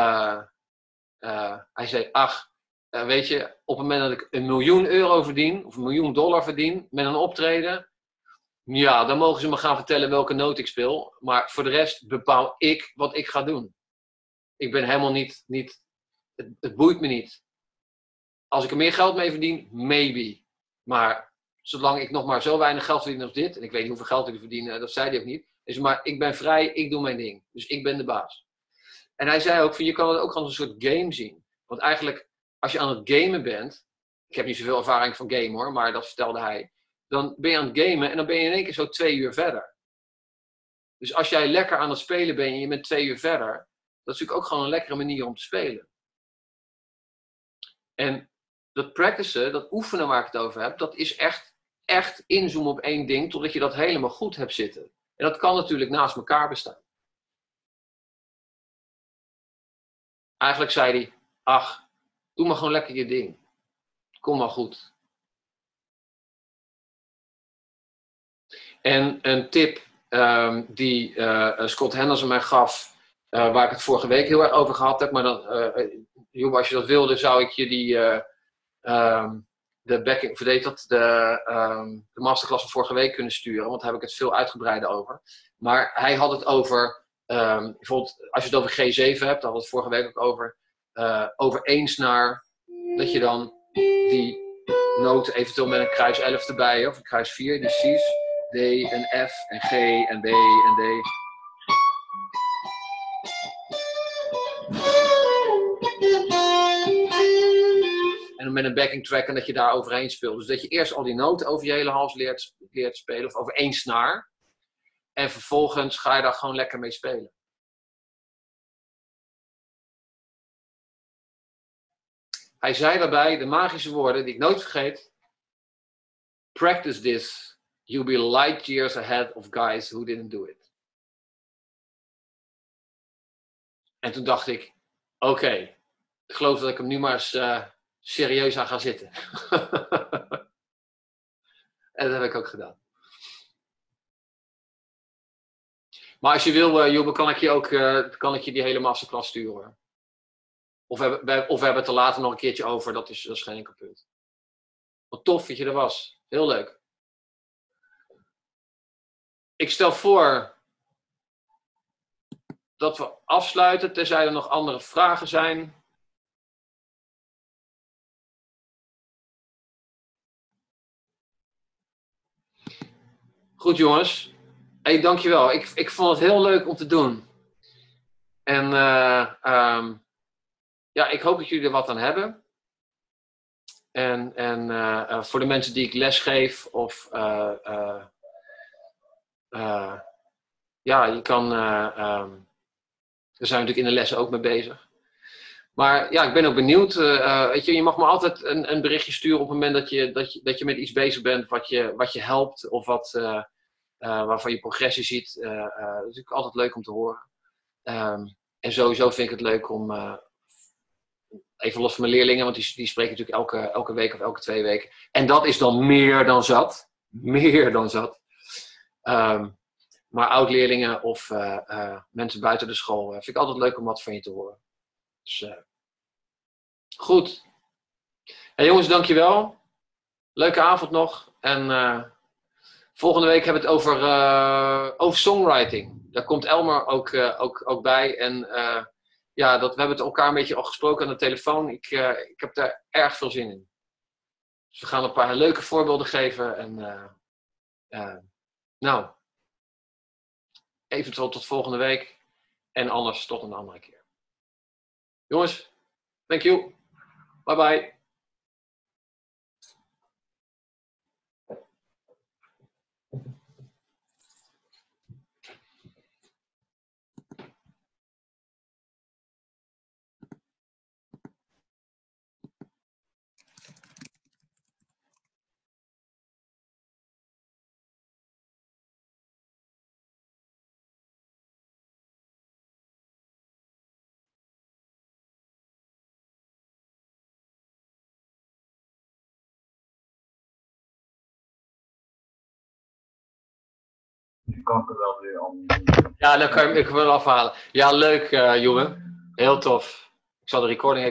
hij zei, weet je, op het moment dat ik €1 miljoen verdien, of $1 miljoen verdien met een optreden, ja, dan mogen ze me gaan vertellen welke noot ik speel. Maar voor de rest bepaal ik wat ik ga doen. Ik ben helemaal niet het boeit me niet. Als ik er meer geld mee verdien, maybe. Maar zolang ik nog maar zo weinig geld verdien als dit, en ik weet niet hoeveel geld jullie verdienen, dat zei hij ook niet. Hij zei, maar ik ben vrij, ik doe mijn ding. Dus ik ben de baas. En hij zei ook, je kan het ook als een soort game zien. Want eigenlijk, als je aan het gamen bent, ik heb niet zoveel ervaring van gamen hoor, maar dat vertelde hij. Dan ben je aan het gamen en dan ben je in één keer zo 2 uur verder. Dus als jij lekker aan het spelen bent en je bent 2 uur verder, dat is natuurlijk ook gewoon een lekkere manier om te spelen. En dat practicen, dat oefenen waar ik het over heb, dat is echt inzoomen op één ding, totdat je dat helemaal goed hebt zitten. En dat kan natuurlijk naast elkaar bestaan. Eigenlijk zei hij, ach, doe maar gewoon lekker je ding. Kom maar goed. En een tip die Scott Henderson mij gaf, waar ik het vorige week heel erg over gehad heb, maar dan, Job, als je dat wilde, zou ik je de masterclass van vorige week kunnen sturen, want daar heb ik het veel uitgebreider over. Maar hij had het over, bijvoorbeeld als je het over G7 hebt, daar hadden we het vorige week ook over één snaar, dat je dan die noten eventueel met een kruis 11 erbij, of een kruis 4, die C's, D en F en G en B en D. En dan met een backing track en dat je daar overheen speelt. Dus dat je eerst al die noten over je hele hals leert spelen, of over één snaar. En vervolgens ga je daar gewoon lekker mee spelen. Hij zei daarbij de magische woorden die ik nooit vergeet. Practice this. You'll be light years ahead of guys who didn't do it. En toen dacht ik, oké, ik geloof dat ik hem nu maar eens serieus aan ga zitten. En dat heb ik ook gedaan. Maar als je wil, Jobe, kan ik je die hele masterclass sturen hoor. Of we hebben het er later nog een keertje over, dat is geen enkel punt. Wat tof dat je er was. Heel leuk. Ik stel voor dat we afsluiten, tenzij er nog andere vragen zijn. Goed jongens. Hey, dankjewel. Ik vond het heel leuk om te doen. En ja, ik hoop dat jullie er wat aan hebben. En voor de mensen die ik les geef, of ja, je kan, daar zijn we natuurlijk in de lessen ook mee bezig. Maar ja, ik ben ook benieuwd. Weet je mag me altijd een berichtje sturen op het moment dat je met iets bezig bent wat je helpt of waarvan je progressie ziet. Dat is natuurlijk altijd leuk om te horen. En sowieso vind ik het leuk om, even los van mijn leerlingen, want die spreken natuurlijk elke week of elke 2 weken. En dat is dan meer dan zat. Meer dan zat. Maar oud-leerlingen of mensen buiten de school, vind ik altijd leuk om wat van je te horen. Dus, goed. Hey jongens, dankjewel. Leuke avond nog. En volgende week hebben we het over songwriting. Daar komt Elmer ook bij. En ja, we hebben het elkaar een beetje al gesproken aan de telefoon. Ik heb daar erg veel zin in. Dus we gaan een paar leuke voorbeelden geven. En nou, eventueel tot volgende week. En anders tot een andere keer. Jongens, thank you. Bye bye. Nu kan ik er wel weer aan. Ja, dan kan ik wel afhalen. Ja, leuk jongen. Heel tof. Ik zal de recording even